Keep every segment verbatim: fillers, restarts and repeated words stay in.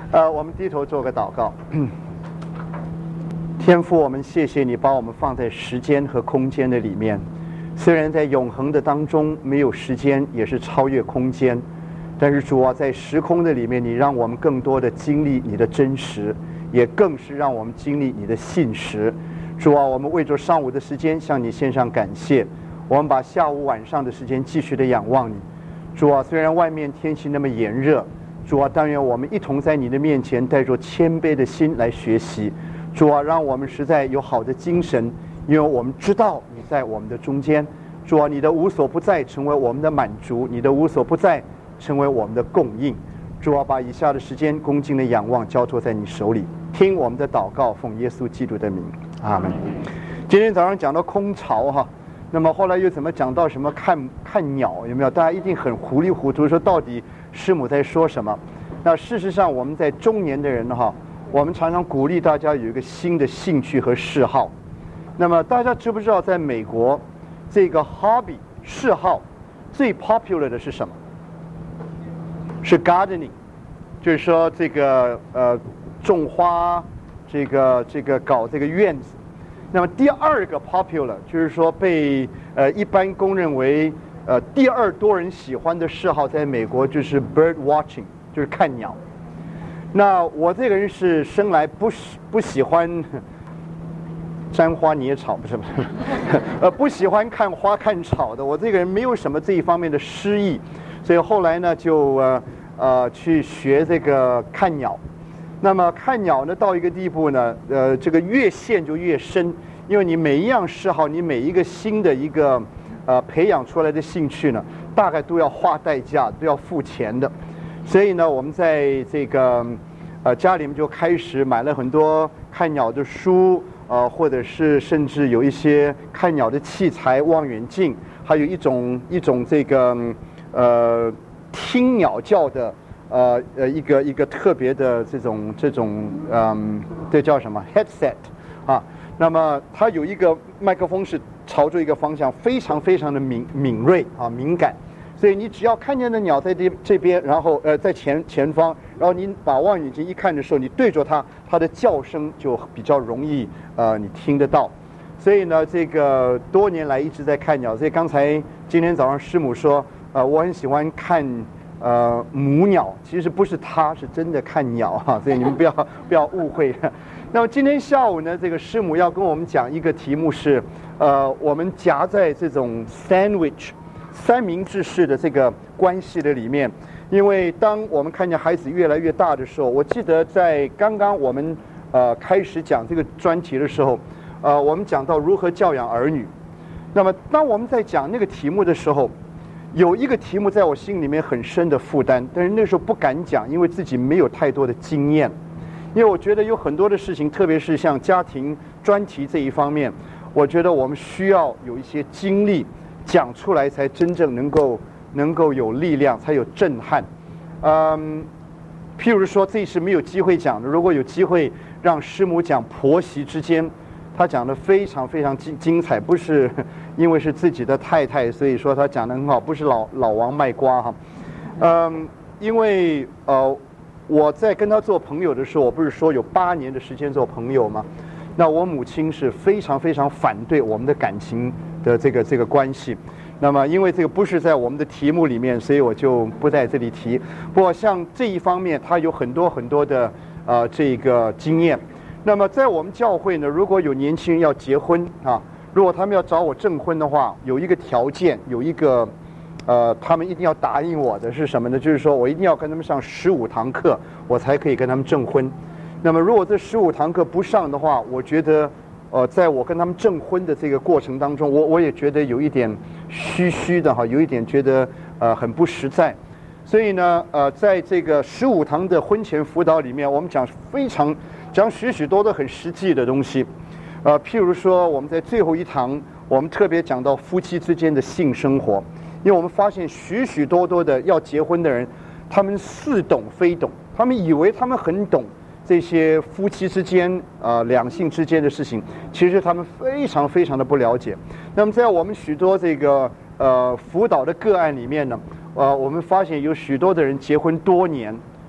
呃，我们低头做个祷告。天父，我们谢谢你把我们放在时间和空间的里面，虽然在永恒的当中没有时间，也是超越空间，但是主啊，在时空的里面，你让我们更多的经历你的真实，也更是让我们经历你的信实。主啊，我们为着上午的时间向你献上感谢，我们把下午晚上的时间继续的仰望你。主啊，虽然外面天气那么炎热，主啊，但愿我们一同在你的面前带着谦卑的心来学习。主啊，让我们实在有好的精神，因为我们知道你在我们的中间。主啊，你的无所不在成为我们的满足，你的无所不在成为我们的供应。主啊，把以下的时间恭敬的仰望交托在你手里，听我们的祷告，奉耶稣基督的名，阿门。今天早上讲到空巢哈，那么后来又怎么讲到什么看看鸟，有没有？大家一定很糊里糊涂，说到底师母在说什么？那事实上我们在中年的人哈，我们常常鼓励大家有一个新的兴趣和嗜好。那么大家知不知道，在美国这个 hobby 嗜好最 popular 的是什么？是 gardening， 就是说这个呃种花，这个这个搞这个院子。那么第二个 popular 就是说被呃一般公认为呃第二多人喜欢的嗜好，在美国就是 bird watching， 就是看鸟。那我这个人是生来不不喜欢沾花惹草，不是不是，呃不喜欢看花看草的。我这个人没有什么这一方面的诗意，所以后来呢就呃呃去学这个看鸟。那么看鸟呢到一个地步呢，呃这个越陷就越深，因为你每一样嗜好，你每一个新的一个呃培养出来的兴趣呢，大概都要花代价，都要付钱的。所以呢，我们在这个呃家里面就开始买了很多看鸟的书，呃，或者是甚至有一些看鸟的器材，望远镜，还有一种一种这个呃听鸟叫的呃呃一个一个特别的这种这种嗯，这叫什么 headset 啊？那么它有一个麦克风是朝着一个方向，非常非常的敏敏锐啊，敏感。所以你只要看见的鸟在这这边，然后呃在前前方，然后你把望远镜一看的时候，你对着它，它的叫声就比较容易呃你听得到。所以呢，这个多年来一直在看鸟。所以刚才今天早上师母说，呃我很喜欢看呃母鸟，其实不是它，是真的看鸟哈，所以你们不要不要误会。那么今天下午呢，这个师母要跟我们讲一个题目是，呃我们夹在这种 sandwich。三明治式的这个关系的里面，因为当我们看见孩子越来越大的时候，我记得在刚刚我们呃开始讲这个专题的时候，呃，我们讲到如何教养儿女。那么当我们在讲那个题目的时候，有一个题目在我心里面很深的负担，但是那时候不敢讲，因为自己没有太多的经验。因为我觉得有很多的事情，特别是像家庭专题这一方面，我觉得我们需要有一些经历。讲出来才真正能够能够有力量，才有震撼。嗯，譬如说这是没有机会讲的，如果有机会让师母讲婆媳之间，她讲的非常非常精精彩，不是因为是自己的太太，所以说她讲的很好，不是老老王卖瓜哈。嗯，因为呃我在跟她做朋友的时候，我不是说有八年的时间做朋友吗？那我母亲是非常非常反对我们的感情的这个这个关系，那么因为这个不是在我们的题目里面，所以我就不在这里提。不过像这一方面，他有很多很多的呃这个经验。那么在我们教会呢，如果有年轻人要结婚啊，如果他们要找我证婚的话，有一个条件，有一个呃他们一定要答应我的是什么呢？就是说我一定要跟他们上十五堂课，我才可以跟他们证婚。那么如果这十五堂课不上的话，我觉得呃在我跟他们证婚的这个过程当中，我我也觉得有一点虚虚的哈，有一点觉得呃很不实在。所以呢呃在这个十五堂的婚前辅导里面，我们讲非常讲许许多多很实际的东西。呃譬如说我们在最后一堂，我们特别讲到夫妻之间的性生活，因为我们发现许许多多的要结婚的人，他们似懂非懂，他们以为他们很懂这些夫妻之间呃两性之间的事情，其实他们非常非常的不了解。那么在我们许多这个呃辅导的个案里面呢，呃我们发现有许多的人结婚多年，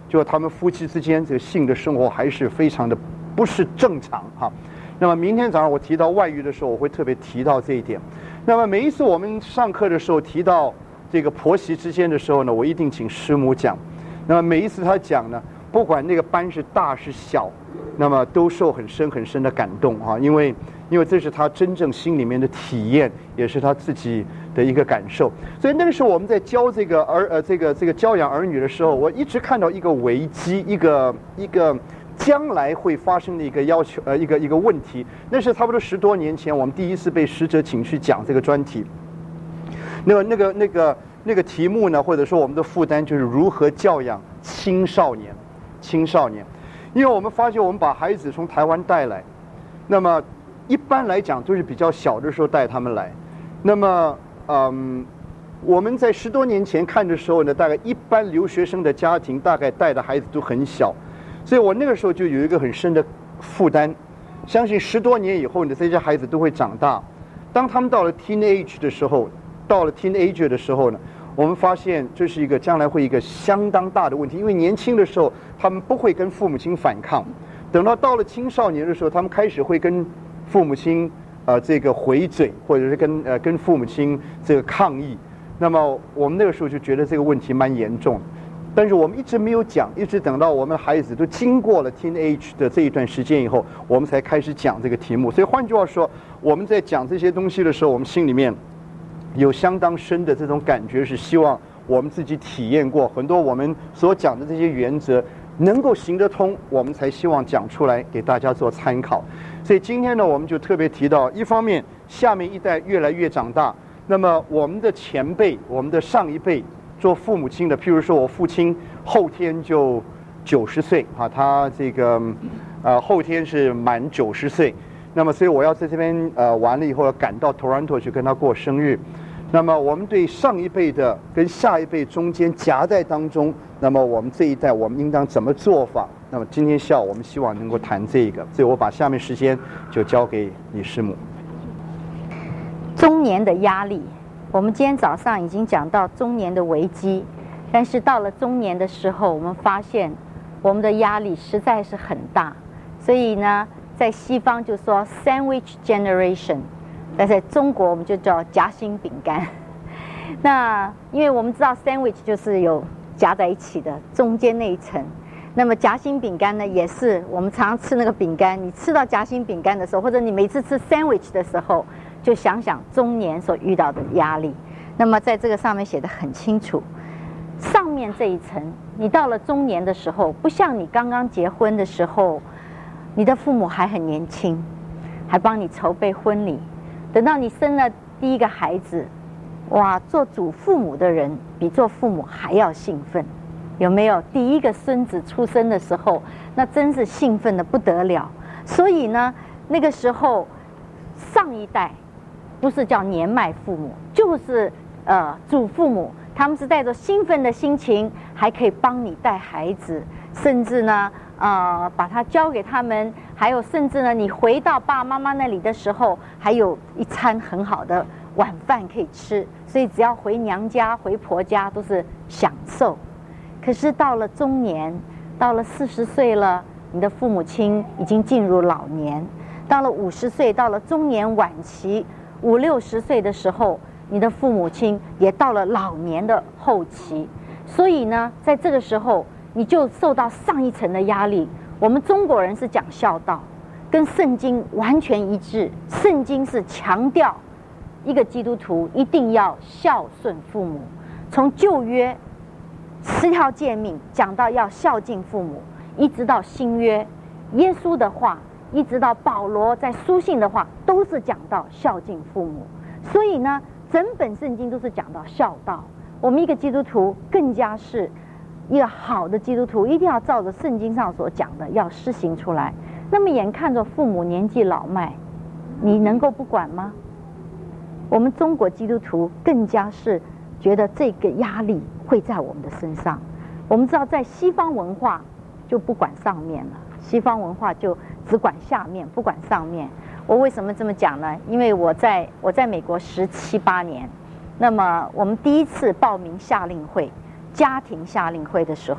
就他们夫妻之间这个性的生活还是非常的不是正常哈。那么明天早上我提到外遇的时候，我会特别提到这一点。那么每一次我们上课的时候提到这个婆媳之间的时候呢，我一定请师母讲。那么每一次他讲呢，不管那个班是大是小，那么都受很深很深的感动哈，因为因为这是他真正心里面的体验，也是他自己的一个感受。所以那个时候我们在教这个儿呃这个这个教养儿女的时候，我一直看到一个危机，一个一个将来会发生的一个要求呃一个一个问题。那是差不多十多年前，我们第一次被使者请去讲这个专题。那个那个那个那个题目呢，或者说我们的负担就是如何教养青少年，青少年。因为我们发现我们把孩子从台湾带来，那么一般来讲都是比较小的时候带他们来，那么嗯，我们在十多年前看的时候呢，大概一般留学生的家庭大概带的孩子都很小，所以我那个时候就有一个很深的负担，相信十多年以后呢，这些孩子都会长大，当他们到了 teenage 的时候，到了 teenager 的时候呢，我们发现这是一个将来会一个相当大的问题，因为年轻的时候他们不会跟父母亲反抗，等到到了青少年的时候，他们开始会跟父母亲呃这个回嘴，或者是跟呃跟父母亲这个抗议。那么我们那个时候就觉得这个问题蛮严重，但是我们一直没有讲，一直等到我们的孩子都经过了 teenage 的这一段时间以后，我们才开始讲这个题目。所以换句话说，我们在讲这些东西的时候，我们心里面有相当深的这种感觉，是希望我们自己体验过很多我们所讲的这些原则能够行得通，我们才希望讲出来给大家做参考。所以今天呢，我们就特别提到，一方面下面一代越来越长大，那么我们的前辈，我们的上一辈做父母亲的，譬如说我父亲后天就九十岁啊，他这个呃后天是满九十岁，那么所以我要在这边呃完了以后要赶到 Toronto 去跟他过生日。那么我们对上一辈的跟下一辈中间夹在当中，那么我们这一代我们应当怎么做法？那么今天下午我们希望能够谈这个，所以我把下面时间就交给李师母。 中年的压力，我们今天早上已经讲到中年的危机，但是到了中年的时候，我们发现我们的压力实在是很大，所以呢，在西方就说 sandwich generation。但在中国我们就叫夹心饼干。那因为我们知道 sandwich 就是有夹在一起的中间那一层，那么夹心饼干呢，也是我们常常吃那个饼干，你吃到夹心饼干的时候，或者你每次吃 sandwich 的时候，就想想中年所遇到的压力。那么在这个上面写得很清楚，上面这一层，你到了中年的时候，不像你刚刚结婚的时候，你的父母还很年轻，还帮你筹备婚礼。等到你生了第一个孩子，哇，做祖父母的人比做父母还要兴奋，有没有？第一个孙子出生的时候，那真是兴奋得不得了。所以呢，那个时候上一代不是叫年迈父母，就是呃祖父母，他们是带着兴奋的心情，还可以帮你带孩子，甚至呢呃，把它交给他们，还有甚至呢，你回到爸爸妈妈那里的时候，还有一餐很好的晚饭可以吃，所以只要回娘家、回婆家都是享受。可是到了中年，到了四十岁了，你的父母亲已经进入老年；到了五十岁，到了中年晚期，五六十岁的时候，你的父母亲也到了老年的后期。所以呢，在这个时候，你就受到上一层的压力。我们中国人是讲孝道，跟圣经完全一致。圣经是强调一个基督徒一定要孝顺父母，从旧约十条诫命讲到要孝敬父母，一直到新约耶稣的话，一直到保罗在书信的话，都是讲到孝敬父母。所以呢，整本圣经都是讲到孝道。我们一个基督徒更加是一个好的基督徒，一定要照着圣经上所讲的要施行出来。那么眼看着父母年纪老迈，你能够不管吗？我们中国基督徒更加是觉得这个压力会在我们的身上。我们知道在西方文化就不管上面了，西方文化就只管下面，不管上面。我为什么这么讲呢？因为我在我在美国十七八年，那么我们第一次报名夏令会家庭夏令会的时候，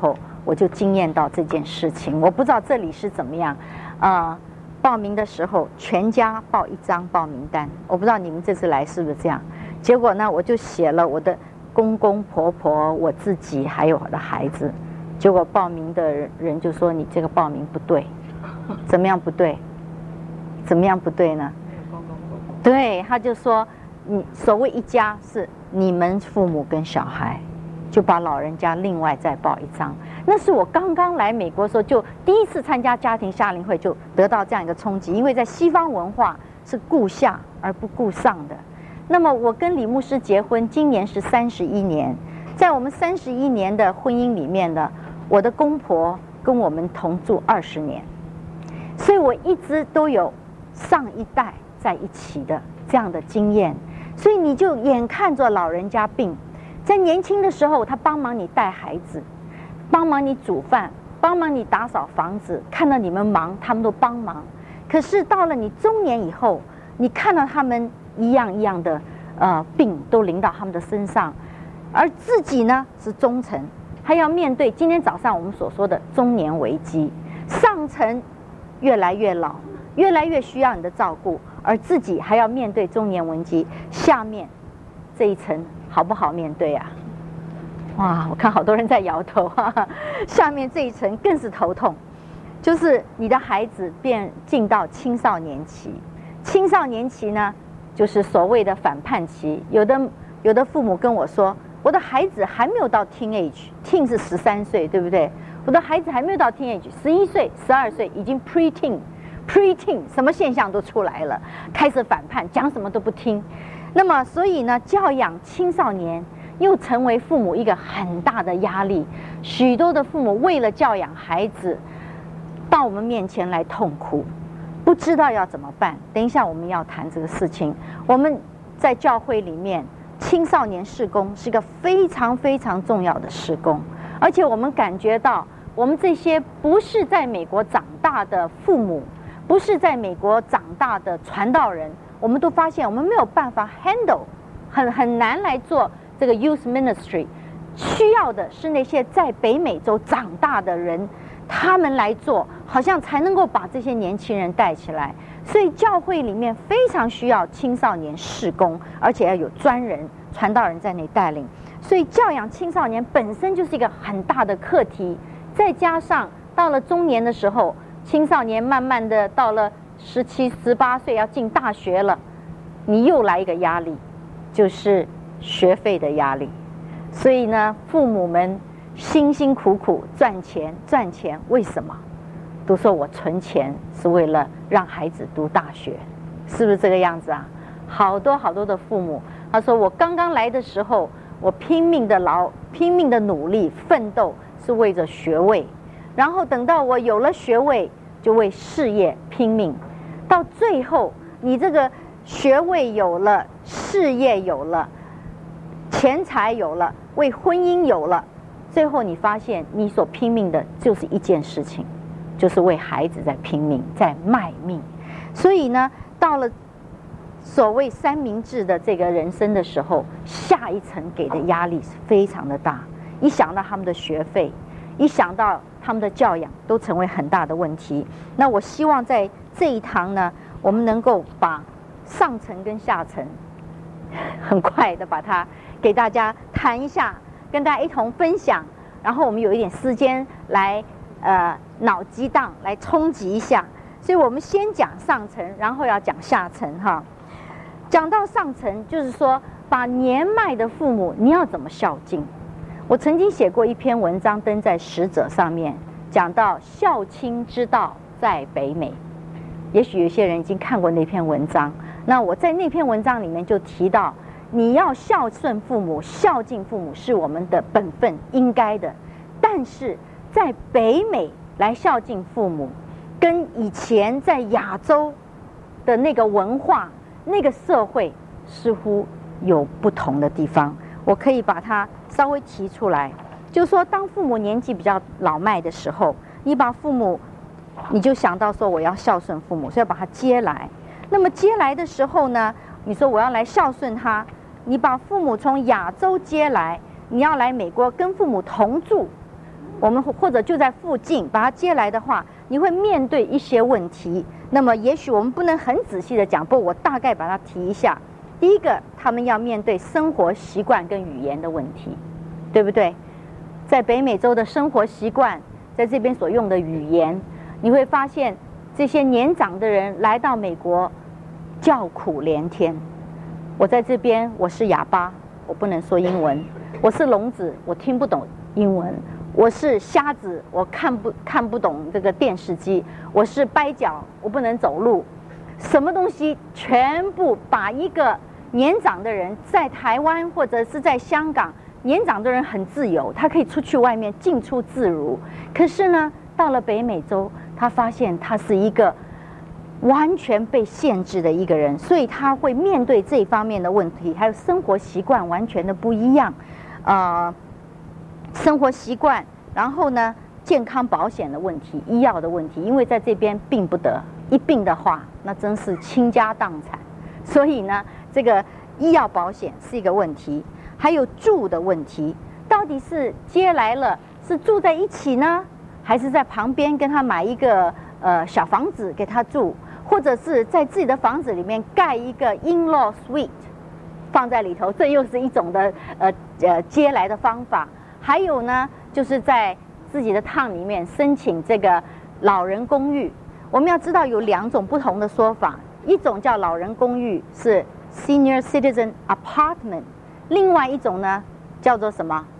我就惊艳到这件事情。我不知道这里是怎么样，啊、呃，报名的时候全家报一张报名单，我不知道你们这次来是不是这样。结果呢，我就写了我的公公婆婆、我自己还有我的孩子。结果报名的人就说：“你这个报名不对，怎么样不对？怎么样不对呢？”对，他就说：“你所谓一家是你们父母跟小孩。”就把老人家另外再报一张。那是我刚刚来美国的时候，就第一次参加家庭夏令会，就得到这样一个冲击。因为在西方文化是顾下而不顾上的。那么我跟李牧师结婚，今年是三十一年，在我们三十一年的婚姻里面呢，我的公婆跟我们同住二十年，所以我一直都有上一代在一起的这样的经验。所以你就眼看着老人家病。在年轻的时候，他帮忙你带孩子，帮忙你煮饭，帮忙你打扫房子，看到你们忙，他们都帮忙。可是到了你中年以后，你看到他们一样一样的呃病都临到他们的身上，而自己呢是中层，还要面对今天早上我们所说的中年危机。上层越来越老，越来越需要你的照顾，而自己还要面对中年危机。下面这一层好不好面对啊？哇，我看好多人在摇头啊。下面这一层更是头痛，就是你的孩子变进到青少年期。青少年期呢，就是所谓的反叛期。有的有的父母跟我说，我的孩子还没有到 teenage，teen 是十三岁，对不对？我的孩子还没有到 teenage， 十一岁、十二岁已经 pre-teen，pre-teen 什么现象都出来了，开始反叛，讲什么都不听。那么，所以呢，教养青少年又成为父母一个很大的压力。许多的父母为了教养孩子，到我们面前来痛哭，不知道要怎么办。等一下我们要谈这个事情。我们在教会里面，青少年事工是一个非常非常重要的事工，而且我们感觉到，我们这些不是在美国长大的父母，不是在美国长大的传道人，我们都发现我们没有办法 handle， 很很难来做这个 youth ministry。需要的是那些在北美洲长大的人，他们来做，好像才能够把这些年轻人带起来。所以教会里面非常需要青少年事工，而且要有专人传道人在内带领。所以教养青少年本身就是一个很大的课题，再加上到了中年的时候，青少年慢慢的到了十七、十八岁要进大学了，你又来一个压力，就是学费的压力。所以呢，父母们辛辛苦苦赚钱赚钱，为什么？都说我存钱是为了让孩子读大学，是不是这个样子啊？好多好多的父母，他说我刚刚来的时候，我拼命的劳，拼命的努力奋斗，是为着学位。然后等到我有了学位，就为事业拼命。到最后，你这个学位有了，事业有了，钱财有了，为婚姻有了，最后你发现你所拼命的就是一件事情，就是为孩子在拼命，在卖命。所以呢，到了所谓三明治的这个人生的时候，下一层给的压力是非常的大。一想到他们的学费，一想到他们的教养，都成为很大的问题。那我希望在这一堂呢，我们能够把上层跟下层很快的把它给大家谈一下，跟大家一同分享，然后我们有一点时间来呃脑激荡，来冲击一下。所以我们先讲上层，然后要讲下层哈。讲到上层，就是说把年迈的父母你要怎么孝敬。我曾经写过一篇文章登在使者上面，讲到孝亲之道在北美。也许有些人已经看过那篇文章，那我在那篇文章里面就提到，你要孝顺父母，孝敬父母是我们的本分，应该的。但是在北美来孝敬父母，跟以前在亚洲的那个文化、那个社会似乎有不同的地方。我可以把它稍微提出来，就是说，当父母年纪比较老迈的时候，你把父母，你就想到说我要孝顺父母，所以要把他接来。那么接来的时候呢，你说我要来孝顺他，你把父母从亚洲接来，你要来美国跟父母同住， 我们或者就在附近把它接来的话，你会面对一些问题。那么也许我们不能很仔细的讲，不过我大概把它提一下。第一个，他们要面对生活习惯跟语言的问题，对不对？在北美洲的生活习惯，在这边所用的语言，你会发现这些年长的人来到美国叫苦连天。我在这边我是哑巴，我不能说英文；我是聋子，我听不懂英文；我是瞎子，我看不看不懂这个电视机；我是掰脚，我不能走路。什么东西全部把一个年长的人在台湾或者是在香港，年长的人很自由，他可以出去外面进出自如。可是呢，到了北美洲，他发现他是一个完全被限制的一个人，所以他会面对这方面的问题，还有生活习惯完全的不一样，呃，生活习惯，然后呢，健康保险的问题、医药的问题，因为在这边病不得，一病的话，那真是倾家荡产。所以呢，这个医药保险是一个问题，还有住的问题，到底是接来了是住在一起呢，还是在旁边跟他买一个呃小房子给他住？或者是在自己的房子里面盖一个 in-law suite 放在里头，这又是一种的呃呃接来的方法。还有呢，就是在自己的town里面申请这个老人公寓。我们要知道有两种不同的说法，一种叫老人公寓是 senior citizen apartment， 另外一种呢叫做什么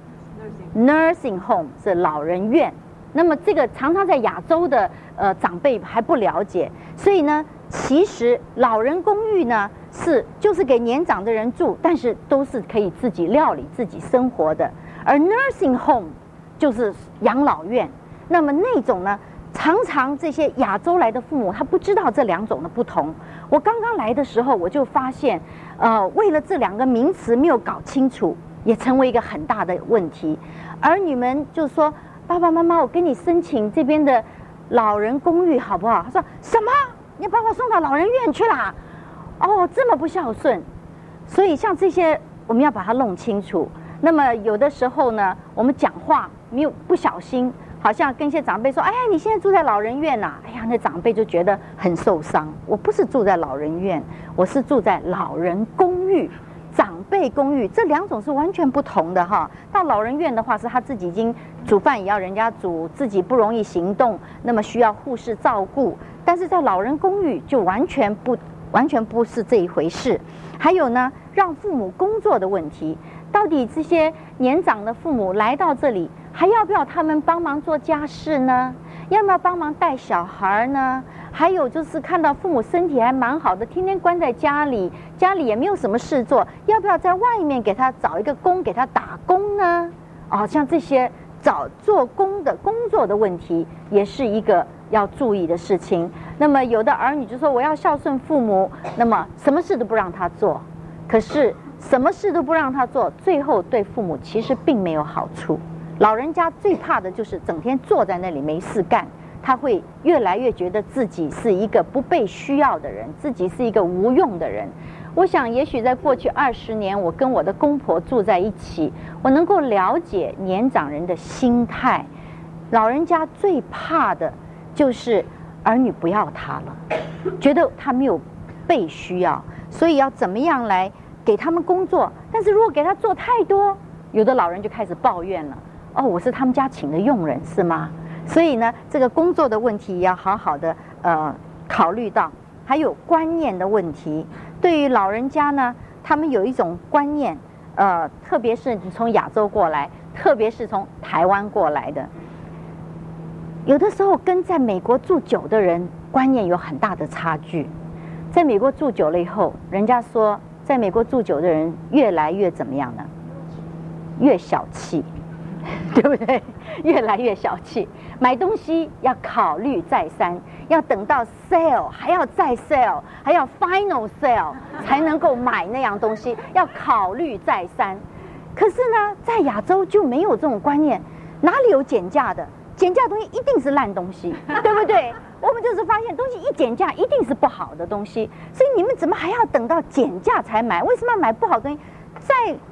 nursing home 是老人院。那么这个常常在亚洲的呃长辈还不了解，所以呢，其实老人公寓呢是就是给年长的人住，但是都是可以自己料理、自己生活的。而 nursing home 就是养老院。那么那种呢，常常这些亚洲来的父母他不知道这两种的不同。我刚刚来的时候我就发现，呃，为了这两个名词没有搞清楚，也成为一个很大的问题。儿女们就说，爸爸妈妈，我跟你申请这边的老人公寓好不好？他说什么？你把我送到老人院去啦？哦，这么不孝顺。所以像这些我们要把它弄清楚。那么有的时候呢，我们讲话没有不小心，好像跟一些长辈说，哎，你现在住在老人院呐、啊？哎呀，那长辈就觉得很受伤。我不是住在老人院，我是住在老人公寓。长辈公寓这两种是完全不同的哈。到老人院的话，是他自己已经煮饭也要人家煮，自己不容易行动，那么需要护士照顾。但是在老人公寓就完全不完全不是这一回事。还有呢，让父母工作的问题，到底这些年长的父母来到这里，还要不要他们帮忙做家事呢？要不要帮忙带小孩呢？还有就是看到父母身体还蛮好的，天天关在家里，家里也没有什么事做，要不要在外面给他找一个工给他打工呢？哦，像这些找做工的工作的问题，也是一个要注意的事情。那么有的儿女就说我要孝顺父母，那么什么事都不让他做，可是什么事都不让他做，最后对父母其实并没有好处。老人家最怕的就是整天坐在那里没事干，他会越来越觉得自己是一个不被需要的人，自己是一个无用的人。我想也许在过去二十年，我跟我的公婆住在一起，我能够了解年长人的心态。老人家最怕的就是儿女不要他了，觉得他没有被需要，所以要怎么样来给他们工作。但是如果给他做太多，有的老人就开始抱怨了，哦，我是他们家请的佣人是吗？所以呢，这个工作的问题也要好好的呃考虑到。还有观念的问题，对于老人家呢，他们有一种观念，呃，特别是你从亚洲过来，特别是从台湾过来的，有的时候跟在美国住久的人观念有很大的差距。在美国住久了以后，人家说在美国住久的人越来越怎么样呢？越小气，对不对？越来越小气，买东西要考虑再三，要等到 sale 还要再 sale， 还要 final sale 才能够买那样东西，要考虑再三。可是呢，在亚洲就没有这种观念，哪里有减价的？减价的东西一定是烂东西，对不对？我们就是发现东西一减价一定是不好的东西，所以你们怎么还要等到减价才买？为什么要买不好的东西？在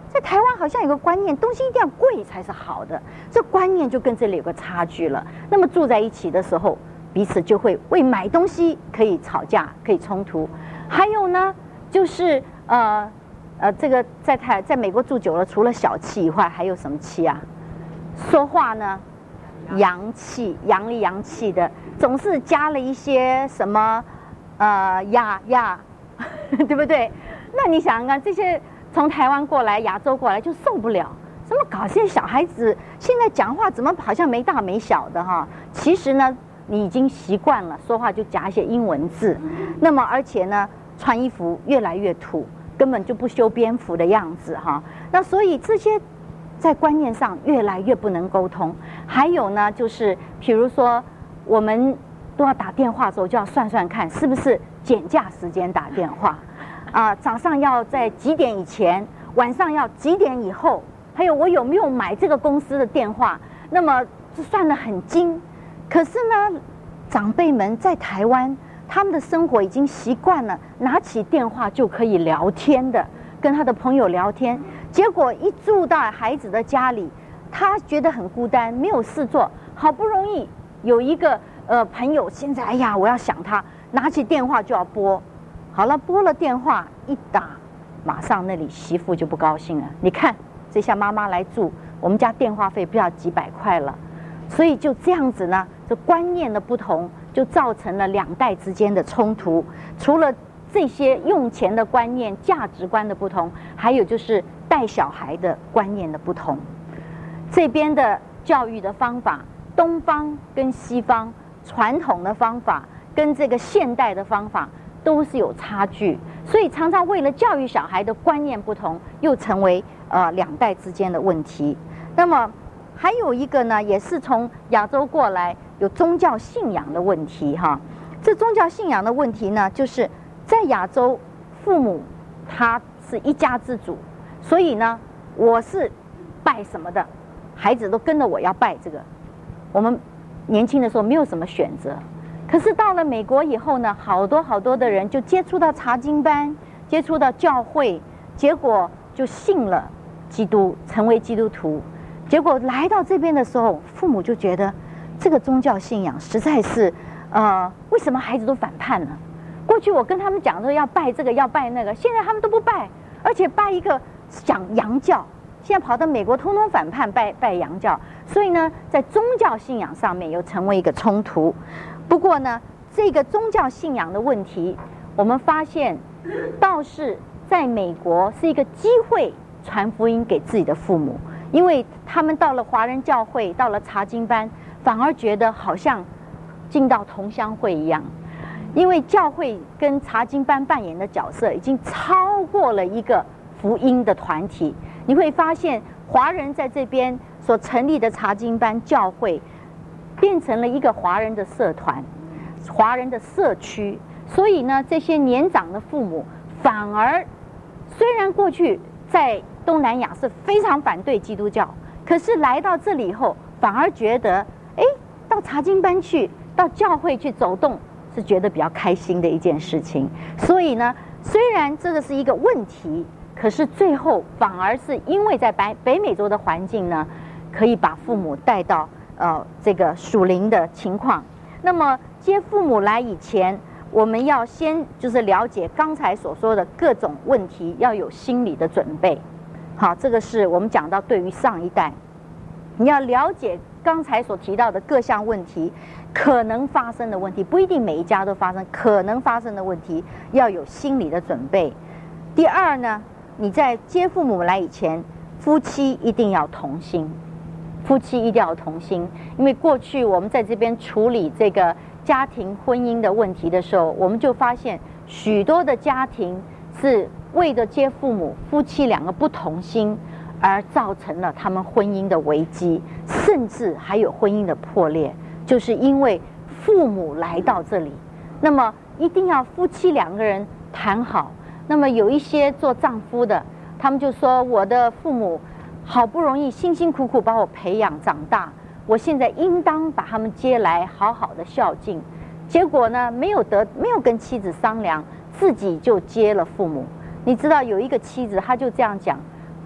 在台湾好像有个观念，东西一定要贵才是好的，这观念就跟这里有个差距了。那么住在一起的时候，彼此就会为买东西可以吵架，可以冲突。还有呢，就是呃呃，这个在台在美国住久了，除了小气以外，还有什么气啊？说话呢，洋气，洋里洋气的，总是加了一些什么呃呀呀，对不对？那你想想看，这些从台湾过来、亚洲过来就受不了，怎么搞？现在小孩子现在讲话怎么好像没大没小的哈？其实呢，你已经习惯了说话就夹一些英文字，那么而且呢，穿衣服越来越土，根本就不修边幅的样子哈。那所以这些在观念上越来越不能沟通。还有呢，就是比如说我们都要打电话的时候就要算算看是不是减价时间打电话。啊，早上要在几点以前，晚上要几点以后，还有我有没有买这个公司的电话，那么算得很精。可是呢，长辈们在台湾，他们的生活已经习惯了拿起电话就可以聊天的，跟他的朋友聊天。结果一住到孩子的家里，他觉得很孤单，没有事做，好不容易有一个呃朋友，现在哎呀，我要想他，拿起电话就要拨。好了，拨了电话一打，马上那里媳妇就不高兴了。你看，这下妈妈来住，我们家电话费不要几百块了。所以就这样子呢，这观念的不同，就造成了两代之间的冲突。除了这些用钱的观念、价值观的不同，还有就是带小孩的观念的不同。这边的教育的方法，东方跟西方传统的方法跟这个现代的方法都是有差距，所以常常为了教育小孩的观念不同，又成为呃两代之间的问题。那么还有一个呢，也是从亚洲过来，有宗教信仰的问题哈。这宗教信仰的问题呢，就是在亚洲，父母他是一家之主，所以呢，我是拜什么的，孩子都跟着我要拜这个。我们年轻的时候没有什么选择。可是到了美国以后呢，好多好多的人就接触到查经班，接触到教会，结果就信了基督，成为基督徒。结果来到这边的时候，父母就觉得这个宗教信仰实在是，呃，为什么孩子都反叛呢？过去我跟他们讲说要拜这个要拜那个，现在他们都不拜，而且拜一个讲洋教，现在跑到美国通通反叛拜拜洋教，所以呢，在宗教信仰上面又成为一个冲突。不过呢，这个宗教信仰的问题，我们发现倒是在美国是一个机会传福音给自己的父母，因为他们到了华人教会，到了查经班，反而觉得好像进到同乡会一样，因为教会跟查经班扮演的角色已经超过了一个福音的团体。你会发现，华人在这边所成立的查经班教会，变成了一个华人的社团，华人的社区。所以呢，这些年长的父母反而虽然过去在东南亚是非常反对基督教，可是来到这里以后，反而觉得，哎，到查经班去，到教会去走动，是觉得比较开心的一件事情。所以呢，虽然这个是一个问题，可是最后反而是因为在北北美洲的环境呢，可以把父母带到呃这个属灵的情况。那么接父母来以前，我们要先就是了解刚才所说的各种问题，要有心理的准备。好，这个是我们讲到对于上一代，你要了解刚才所提到的各项问题，可能发生的问题，不一定每一家都发生，可能发生的问题要有心理的准备。第二呢，你在接父母来以前，夫妻一定要同心，夫妻一定要同心，因为过去我们在这边处理这个家庭婚姻的问题的时候，我们就发现许多的家庭是为了接父母，夫妻两个不同心，而造成了他们婚姻的危机，甚至还有婚姻的破裂，就是因为父母来到这里。那么一定要夫妻两个人谈好。那么有一些做丈夫的，他们就说我的父母好不容易辛辛苦苦把我培养长大，我现在应当把他们接来好好的孝敬。结果呢，没有得没有跟妻子商量，自己就接了父母。你知道有一个妻子，她就这样讲，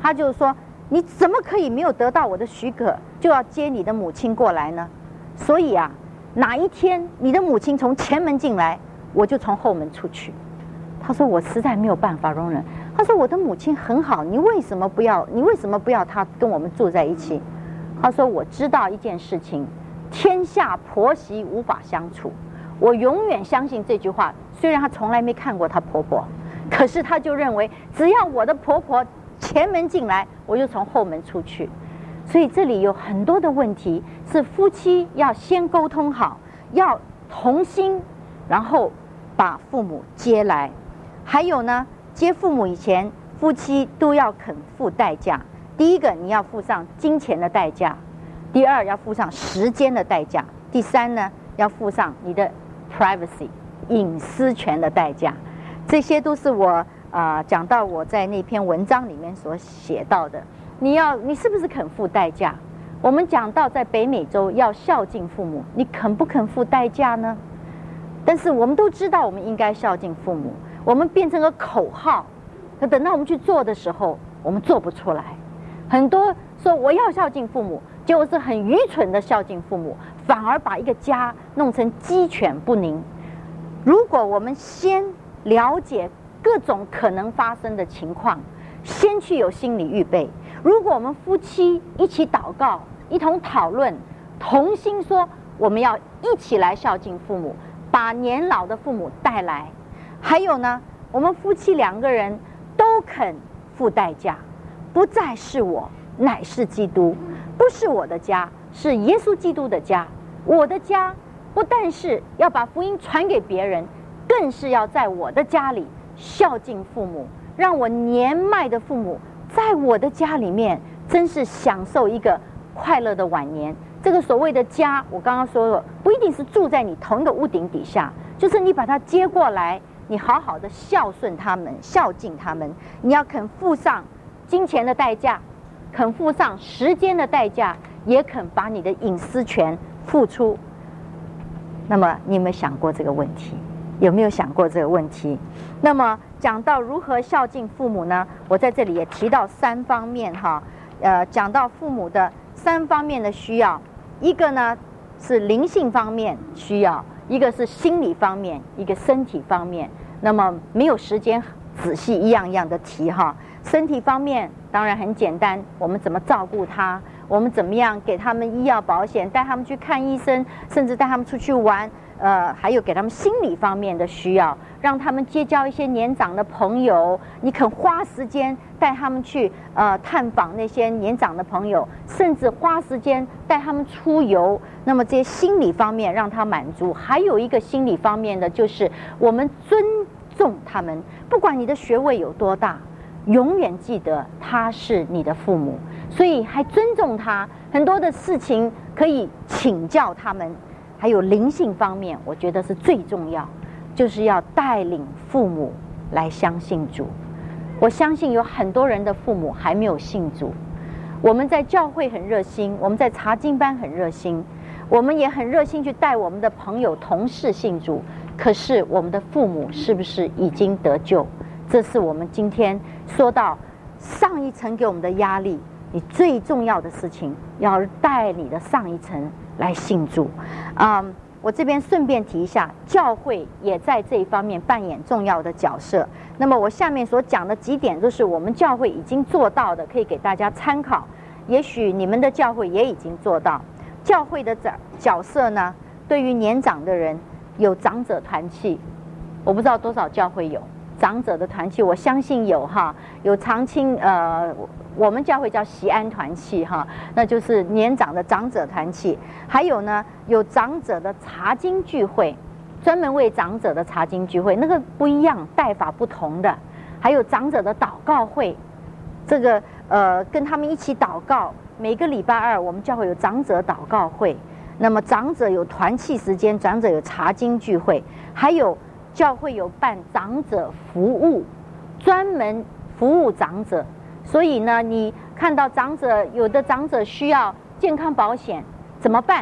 他就说：“你怎么可以没有得到我的许可，就要接你的母亲过来呢？所以啊，哪一天你的母亲从前门进来，我就从后门出去。”他说：“我实在没有办法容忍。”他说：“我的母亲很好，你为什么不要？你为什么不要她跟我们住在一起？”他说：“我知道一件事情，天下婆媳无法相处。我永远相信这句话。虽然他从来没看过他婆婆，可是他就认为，只要我的婆婆前门进来，我就从后门出去。所以这里有很多的问题，是夫妻要先沟通好，要同心，然后把父母接来。还有呢，接父母以前，夫妻都要肯付代价。第一个，你要付上金钱的代价；第二，要付上时间的代价；第三呢，要付上你的 privacy 隐私权的代价。这些都是我啊讲到我在那篇文章里面所写到的。你要，你是不是肯付代价？我们讲到在北美洲要孝敬父母，你肯不肯付代价呢？但是我们都知道，我们应该孝敬父母。我们变成个口号，可等到我们去做的时候，我们做不出来。很多说我要孝敬父母，结果是很愚蠢的孝敬父母，反而把一个家弄成鸡犬不宁。如果我们先了解各种可能发生的情况，先去有心理预备，如果我们夫妻一起祷告，一同讨论，同心说我们要一起来孝敬父母，把年老的父母带来。还有呢，我们夫妻两个人都肯付代价，不再是我，乃是基督。不是我的家，是耶稣基督的家。我的家不但是要把福音传给别人，更是要在我的家里孝敬父母，让我年迈的父母在我的家里面真是享受一个快乐的晚年。这个所谓的家，我刚刚说了，不一定是住在你同一个屋顶底下，就是你把他接过来，你好好的孝顺他们，孝敬他们。你要肯付上金钱的代价，肯付上时间的代价，也肯把你的隐私权付出。那么你有没有想过这个问题？有没有想过这个问题？那么讲到如何孝敬父母呢？我在这里也提到三方面哈，呃，讲到父母的三方面的需要，一个呢是灵性方面需要，一个是心理方面，一个身体方面。那么没有时间仔细一样一样的提哈。身体方面当然很简单，我们怎么照顾他，我们怎么样给他们医药保险，带他们去看医生，甚至带他们出去玩，呃，还有给他们心理方面的需要，让他们结交一些年长的朋友。你肯花时间带他们去呃探访那些年长的朋友，甚至花时间带他们出游。那么这些心理方面让他满足。还有一个心理方面的，就是我们尊重他们，不管你的学位有多大，永远记得他是你的父母，所以还尊重他，很多的事情可以请教他们。还有灵性方面，我觉得是最重要，就是要带领父母来相信主。我相信有很多人的父母还没有信主，我们在教会很热心，我们在查经班很热心，我们也很热心去带我们的朋友同事信主，可是我们的父母是不是已经得救？这是我们今天说到上一层给我们的压力，你最重要的事情要带你的上一层来信主。嗯，我这边顺便提一下，教会也在这一方面扮演重要的角色。那么我下面所讲的几点都是我们教会已经做到的，可以给大家参考。也许你们的教会也已经做到。教会的角角色呢，对于年长的人有长者团契，我不知道多少教会有长者的团契，我相信有哈，有长青呃。我们教会叫锡安团契哈，那就是年长的长者团契。还有呢，有长者的查经聚会，专门为长者的查经聚会，那个不一样，带法不同的。还有长者的祷告会，这个呃跟他们一起祷告。每个礼拜二我们教会有长者祷告会，那么长者有团契时间，长者有查经聚会，还有教会有办长者服务，专门服务长者。所以呢，你看到长者有的长者需要健康保险怎么办？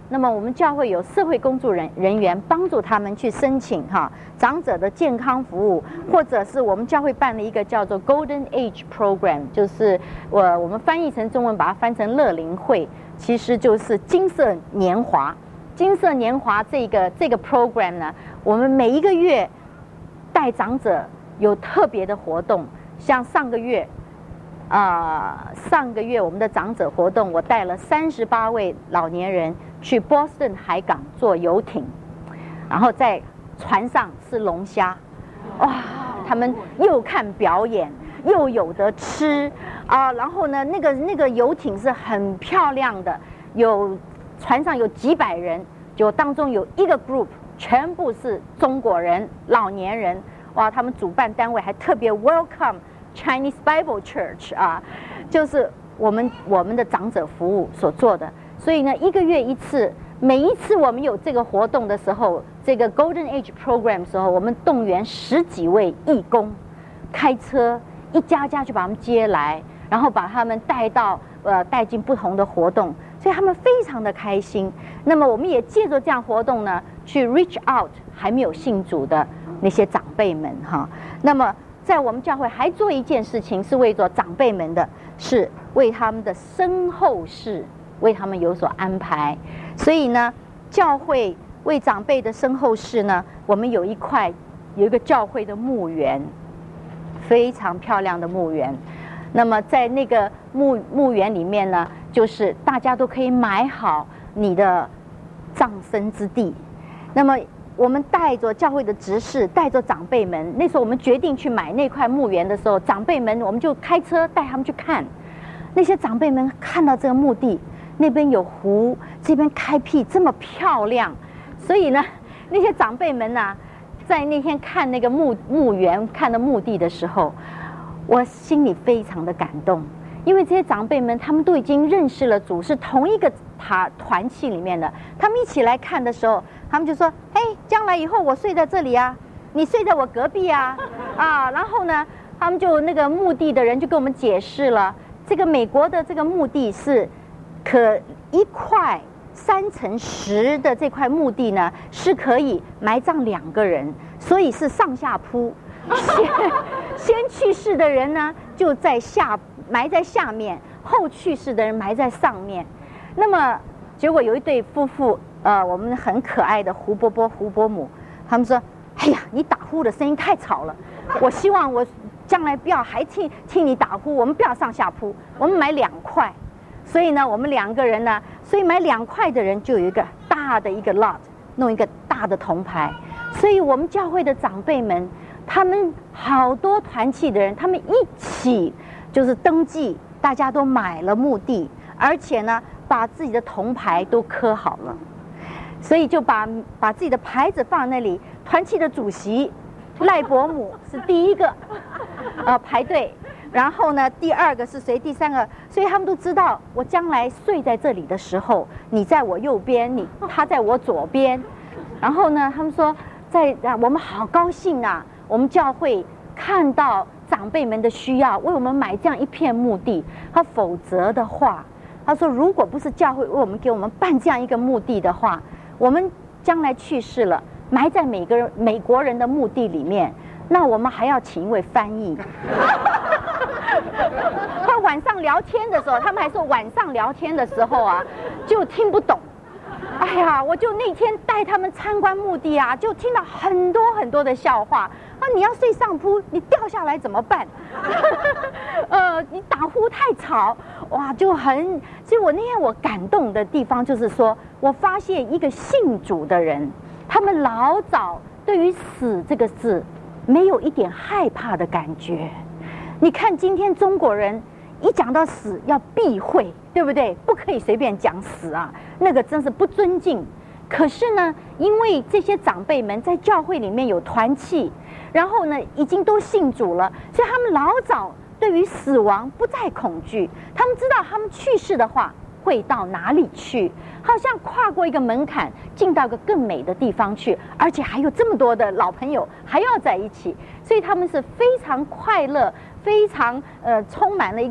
那么我们教会有社会工作人人员帮助他们去申请哈长者的健康服务，或者是我们教会办了一个叫做 Golden Age Program， 就是我我们翻译成中文把它翻成乐龄会，其实就是金色年华。金色年华这个这个 program 呢，我们每一个月带长者有特别的活动，像上个月。啊、呃，上个月我们的长者活动，我带了三十八位老年人去波士顿海港坐游艇，然后在船上吃龙虾，哇，他们又看表演，又有得吃啊、呃，然后呢，那个那个游艇是很漂亮的，有船上有几百人，就当中有一个 group 全部是中国人、老年人，哇，他们主办单位还特别 welcome Chinese Bible Church 啊，就是我们我们的长者服务所做的。所以呢，一个月一次，每一次我们有这个活动的时候，这个 Golden Age Program 的时候，我们动员十几位义工，开车一家家去把他们接来，然后把他们带到呃带进不同的活动，所以他们非常的开心。那么我们也借着这样活动呢，去 reach out 还没有信主的那些长辈们哈。那么在我们教会还做一件事情，是为着长辈们的，是为他们的身后事，为他们有所安排。所以呢，教会为长辈的身后事呢，我们有一块有一个教会的墓园，非常漂亮的墓园。那么在那个墓墓园里面呢，就是大家都可以买好你的葬身之地。那么我们带着教会的执事，带着长辈们。那时候我们决定去买那块墓园的时候，长辈们我们就开车带他们去看。那些长辈们看到这个墓地，那边有湖，这边开辟这么漂亮，所以呢，那些长辈们呢、啊，在那天看那个墓墓园、看的墓地的时候，我心里非常的感动，因为这些长辈们他们都已经认识了主，是同一个团团契里面的。他们一起来看的时候，他们就说：“嘿，将来以后我睡在这里啊，你睡在我隔壁啊，啊。”然后呢，他们就那个墓地的人就跟我们解释了，这个美国的这个墓地是可一块三乘十的这块墓地呢，是可以埋葬两个人，所以是上下铺。先先去世的人呢，就在下埋在下面，后去世的人埋在上面。那么结果有一对夫妇，呃，我们很可爱的胡伯伯、胡伯母，他们说：“哎呀，你打呼的声音太吵了，我希望我将来不要还听听你打呼，我们不要上下铺，我们买两块。”所以呢，我们两个人呢，所以买两块的人就有一个大的一个 lot， 弄一个大的铜牌。所以我们教会的长辈们，他们好多团契的人，他们一起就是登记，大家都买了墓地，而且呢，把自己的铜牌都刻好了，所以就把把自己的牌子放在那里。团契的主席赖伯母是第一个，呃，排队。然后呢，第二个是谁？第三个，所以他们都知道，我将来睡在这里的时候，你在我右边，你他在我左边。然后呢，他们说，在我们好高兴啊，我们教会看到长辈们的需要，为我们买这样一片墓地。他否则的话，他说，如果不是教会为我们给我们办这样一个墓地的话，我们将来去世了，埋在每个人美国人的墓地里面，那我们还要请一位翻译。他晚上聊天的时候，他们还说晚上聊天的时候啊，就听不懂。哎呀，我就那天带他们参观墓地啊，就听到很多很多的笑话。啊，你要睡上铺，你掉下来怎么办？呃，你打呼太吵，哇，就很。所以我那天我感动的地方就是说，我发现一个信主的人，他们老早对于死这个字没有一点害怕的感觉。你看今天中国人一讲到死要避讳，对不对？不可以随便讲死啊，那个真是不尊敬。可是呢，因为这些长辈们在教会里面有团契，然后呢已经都信主了，所以他们老早对于死亡不再恐惧。他们知道他们去世的话会到哪里去，好像跨过一个门槛，进到一个更美的地方去，而且还有这么多的老朋友还要在一起，所以他们是非常快乐，非常呃充满了一种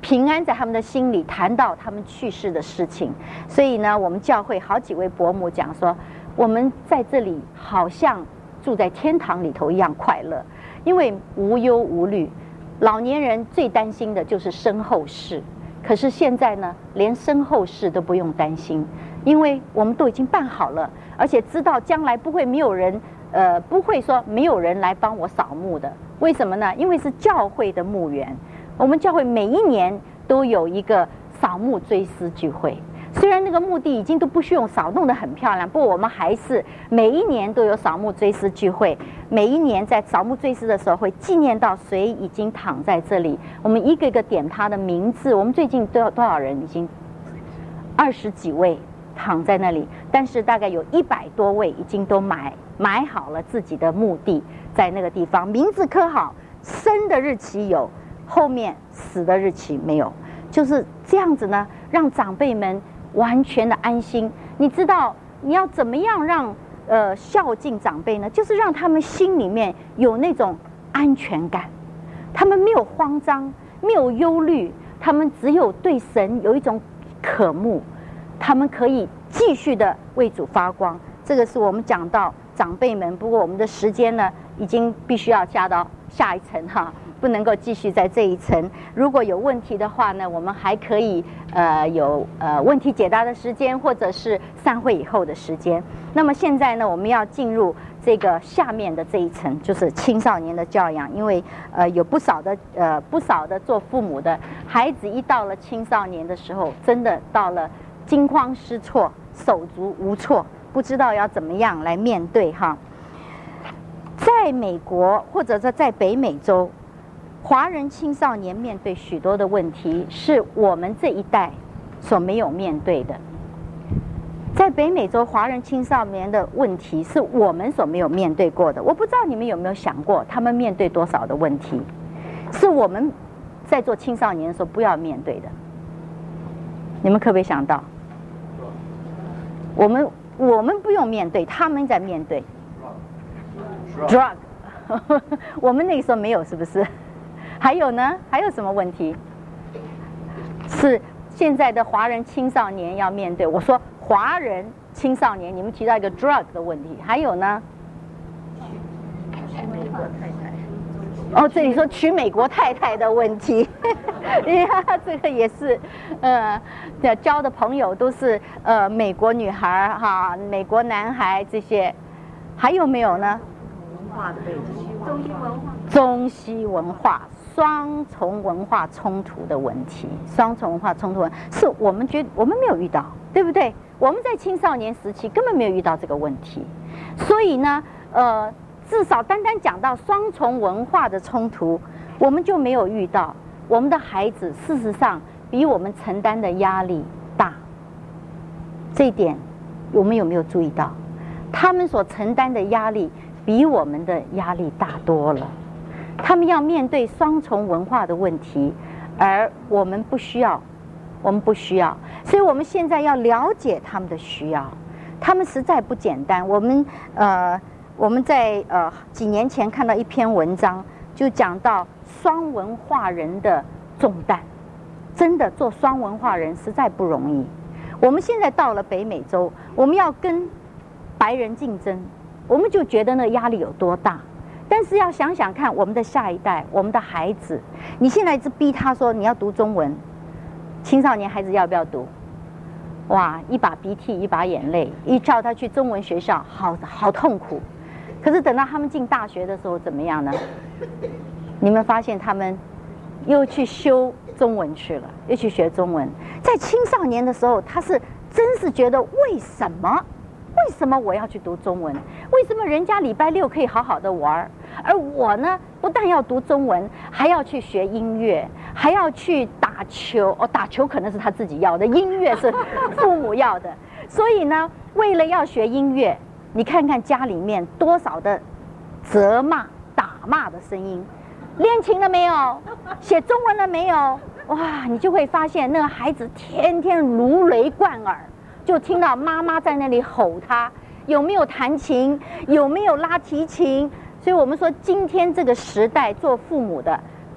平安在他们的心里，谈到他们去世的事情。所以呢，我们教会好几位伯母讲说，我们在这里好像住在天堂里头一样快乐，因为无忧无虑。老年人最担心的就是身后事，可是现在呢，连身后事都不用担心，因为我们都已经办好了，而且知道将来不会没有人，呃，不会说没有人来帮我扫墓的。为什么呢？因为是教会的墓园，我们教会每一年都有一个扫墓追思聚会。虽然那个墓地已经都不需要扫，弄得很漂亮，不过我们还是每一年都有扫墓追思聚会。每一年在扫墓追思的时候，会纪念到谁已经躺在这里，我们一个一个点他的名字。我们最近都有多少人？已经二十几位躺在那里，但是大概有一百多位已经都埋埋好了自己的墓地，在那个地方，名字刻好，生的日期有，后面死的日期没有，就是这样子呢，让长辈们完全的安心。你知道你要怎么样让呃孝敬长辈呢？就是让他们心里面有那种安全感，他们没有慌张，没有忧虑，他们只有对神有一种渴慕，他们可以继续的为主发光。这个是我们讲到长辈们。不过我们的时间呢，已经必须要加到下一层哈，不能够继续在这一层。如果有问题的话呢，我们还可以呃有呃问题解答的时间，或者是散会以后的时间。那么现在呢，我们要进入这个下面的这一层，就是青少年的教养。因为呃有不少的呃不少的做父母的孩子，一到了青少年的时候，真的到了惊慌失措、手足无措，不知道要怎么样来面对哈。在美国或者是在北美洲，华人青少年面对许多的问题，是我们这一代所没有面对的。在北美洲，华人青少年的问题是我们所没有面对过的。我不知道你们有没有想过，他们面对多少的问题，是我们在做青少年的时候不要面对的。你们可不可以想到？我们我们不用面对，他们在面对。drug， 我们那个时候没有，是不是？还有呢？还有什么问题？是现在的华人青少年要面对。我说华人青少年，你们提到一个 drug 的问题，还有呢？娶美国太太。哦，这里说娶美国太太的问题，呀，这个也是，呃，交的朋友都是呃美国女孩哈，美国男孩这些，还有没有呢？文化的背景，中西文化，中西文化。双重文化冲突的问题，双重文化冲突是我们觉得我们没有遇到，对不对？我们在青少年时期根本没有遇到这个问题，所以呢，呃，至少单单讲到双重文化的冲突，我们就没有遇到。我们的孩子事实上比我们承担的压力大，这一点我们有没有注意到？他们所承担的压力比我们的压力大多了。他们要面对双重文化的问题，而我们不需要，我们不需要，所以我们现在要了解他们的需要，他们实在不简单。我们呃，我们在呃几年前看到一篇文章，就讲到双文化人的重担，真的做双文化人实在不容易。我们现在到了北美洲，我们要跟白人竞争，我们就觉得那压力有多大。但是要想想看，我们的下一代，我们的孩子，你现在一直逼他说你要读中文，青少年孩子要不要读？哇，一把鼻涕一把眼泪，一叫他去中文学校，好好痛苦。可是等到他们进大学的时候怎么样呢？你们发现他们又去修中文去了，又去学中文。在青少年的时候，他是真是觉得为什么？为什么我要去读中文？为什么人家礼拜六可以好好的玩，而我呢，不但要读中文，还要去学音乐，还要去打球？哦，打球可能是他自己要的，音乐是父母要的。所以呢，为了要学音乐，你看看家里面多少的责骂、打骂的声音。练琴了没有？写中文了没有？哇，你就会发现那个孩子天天如雷贯耳。就听到妈妈在那里吼他，有没有弹琴，有没有拉提琴。所以我们说今天这个时代做父母的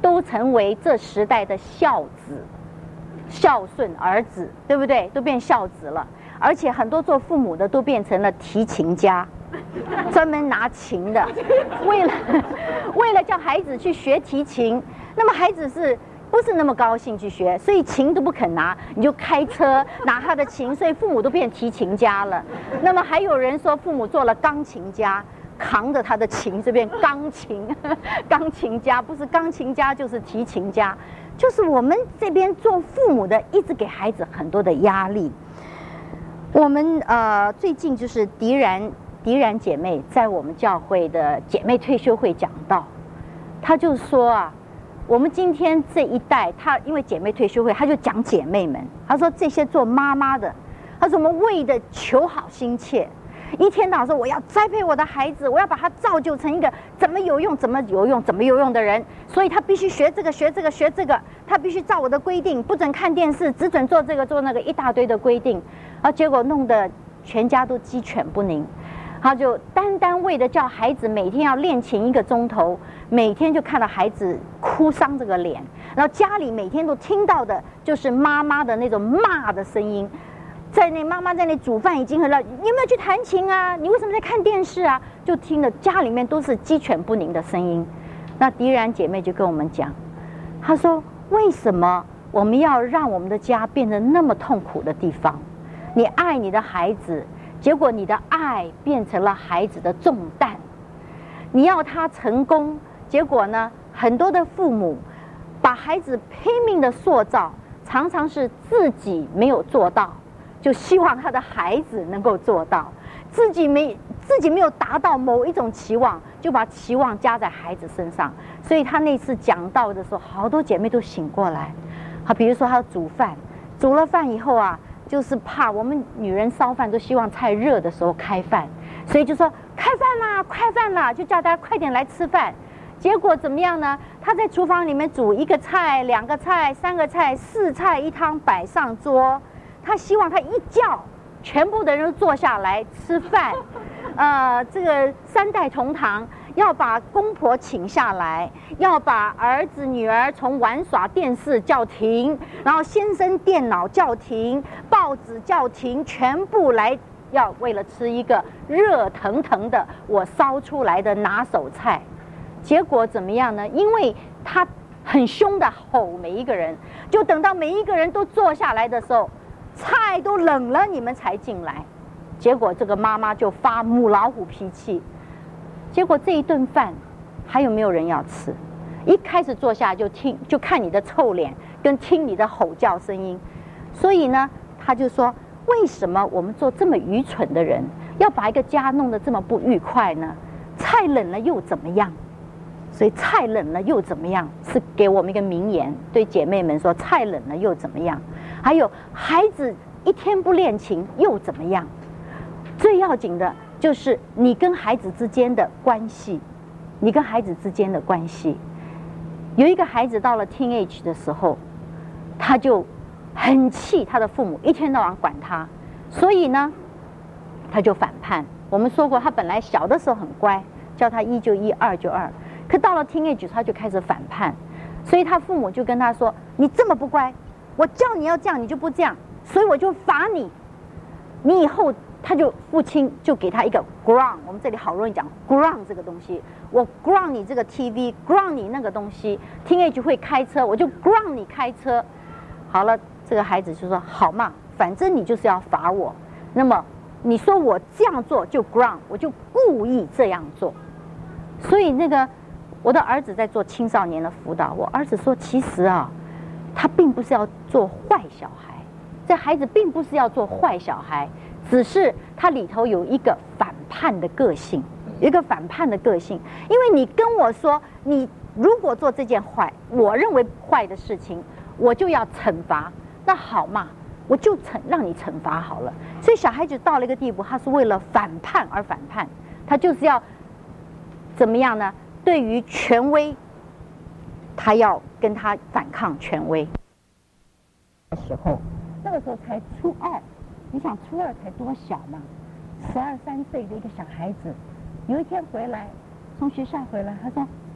都成为这时代的孝子、孝顺儿子，对不对？都变孝子了，而且很多做父母的都变成了提琴家，专门拿琴的，为了为了叫孩子去学提琴，那么孩子是不是那么高兴去学，所以琴都不肯拿，你就开车拿他的琴，所以父母都变提琴家了。那么还有人说父母做了钢琴家，扛着他的琴这边钢琴，钢琴家不是钢琴家就是提琴家，就是我们这边做父母的一直给孩子很多的压力。我们呃最近就是狄然狄然姐妹在我们教会的姐妹退休会讲到，她就说啊，我们今天这一代，她因为姐妹退休会，她就讲姐妹们，她说这些做妈妈的，她说我们为的求好心切，一天到晚说我要栽培我的孩子，我要把他造就成一个怎么有用怎么有用怎么有用的人，所以他必须学这个学这个学这个，他必须照我的规定，不准看电视，只准做这个做那个，一大堆的规定，啊，结果弄得全家都鸡犬不宁。他就单单为了叫孩子每天要练琴一个钟头，每天就看到孩子哭丧这个脸，然后家里每天都听到的就是妈妈的那种骂的声音，在那妈妈在那煮饭已经很累，你有没有去弹琴啊？你为什么在看电视啊？就听着家里面都是鸡犬不宁的声音。那狄然姐妹就跟我们讲，她说为什么我们要让我们的家变得那么痛苦的地方？你爱你的孩子，结果你的爱变成了孩子的重担，你要他成功，结果呢，很多的父母把孩子拼命的塑造，常常是自己没有做到，就希望他的孩子能够做到，自己没自己没有达到某一种期望，就把期望加在孩子身上。所以他那次讲道的时候，好多姐妹都醒过来。好，比如说他要煮饭，煮了饭以后啊，就是怕我们女人烧饭都希望菜热的时候开饭，所以就说开饭啦，快饭啦，就叫大家快点来吃饭。结果怎么样呢？他在厨房里面煮一个菜、两个菜、三个菜、四菜一汤摆上桌，他希望他一叫，全部的人都坐下来吃饭，呃，这个三代同堂。要把公婆请下来，要把儿子女儿从玩耍电视叫停，然后先生电脑叫停，报纸叫停，全部来要为了吃一个热腾腾的我烧出来的拿手菜。结果怎么样呢？因为他很凶的吼每一个人，就等到每一个人都坐下来的时候，菜都冷了，你们才进来。结果这个妈妈就发母老虎脾气。结果这一顿饭还有没有人要吃？一开始坐下就听就看你的臭脸跟听你的吼叫声音。所以呢，他就说为什么我们做这么愚蠢的人要把一个家弄得这么不愉快呢？菜冷了又怎么样？所以菜冷了又怎么样是给我们一个名言，对姐妹们说，菜冷了又怎么样？还有孩子一天不练琴又怎么样？最要紧的就是你跟孩子之间的关系，你跟孩子之间的关系。有一个孩子到了 teenage 的时候，他就很气他的父母，一天到晚管他，所以呢，他就反叛。我们说过，他本来小的时候很乖，叫他一就一，二就二，可到了 teenage 他就开始反叛，所以他父母就跟他说：“你这么不乖，我叫你要这样，你就不这样，所以我就罚你，你以后。”他就父亲就给他一个 ground， 我们这里好容易讲 ground 这个东西，我 ground 你这个 T V， ground 你那个东西 ，teenage 会开车，我就 ground 你开车。好了，这个孩子就说好嘛，反正你就是要罚我，那么你说我这样做就 ground， 我就故意这样做。所以那个我的儿子在做青少年的辅导，我儿子说其实啊，他并不是要做坏小孩，这孩子并不是要做坏小孩。只是他里头有一个反叛的个性，有一个反叛的个性。因为你跟我说，你如果做这件坏，我认为坏的事情，我就要惩罚。那好嘛，我就惩让你惩罚好了。所以小孩子到了一个地步，他是为了反叛而反叛，他就是要怎么样呢？对于权威，他要跟他反抗权威。的时候，那个时候才初二。你想初二才多小嘛，十二三岁的一个小孩子，有一天回来，从学校回来，他说：“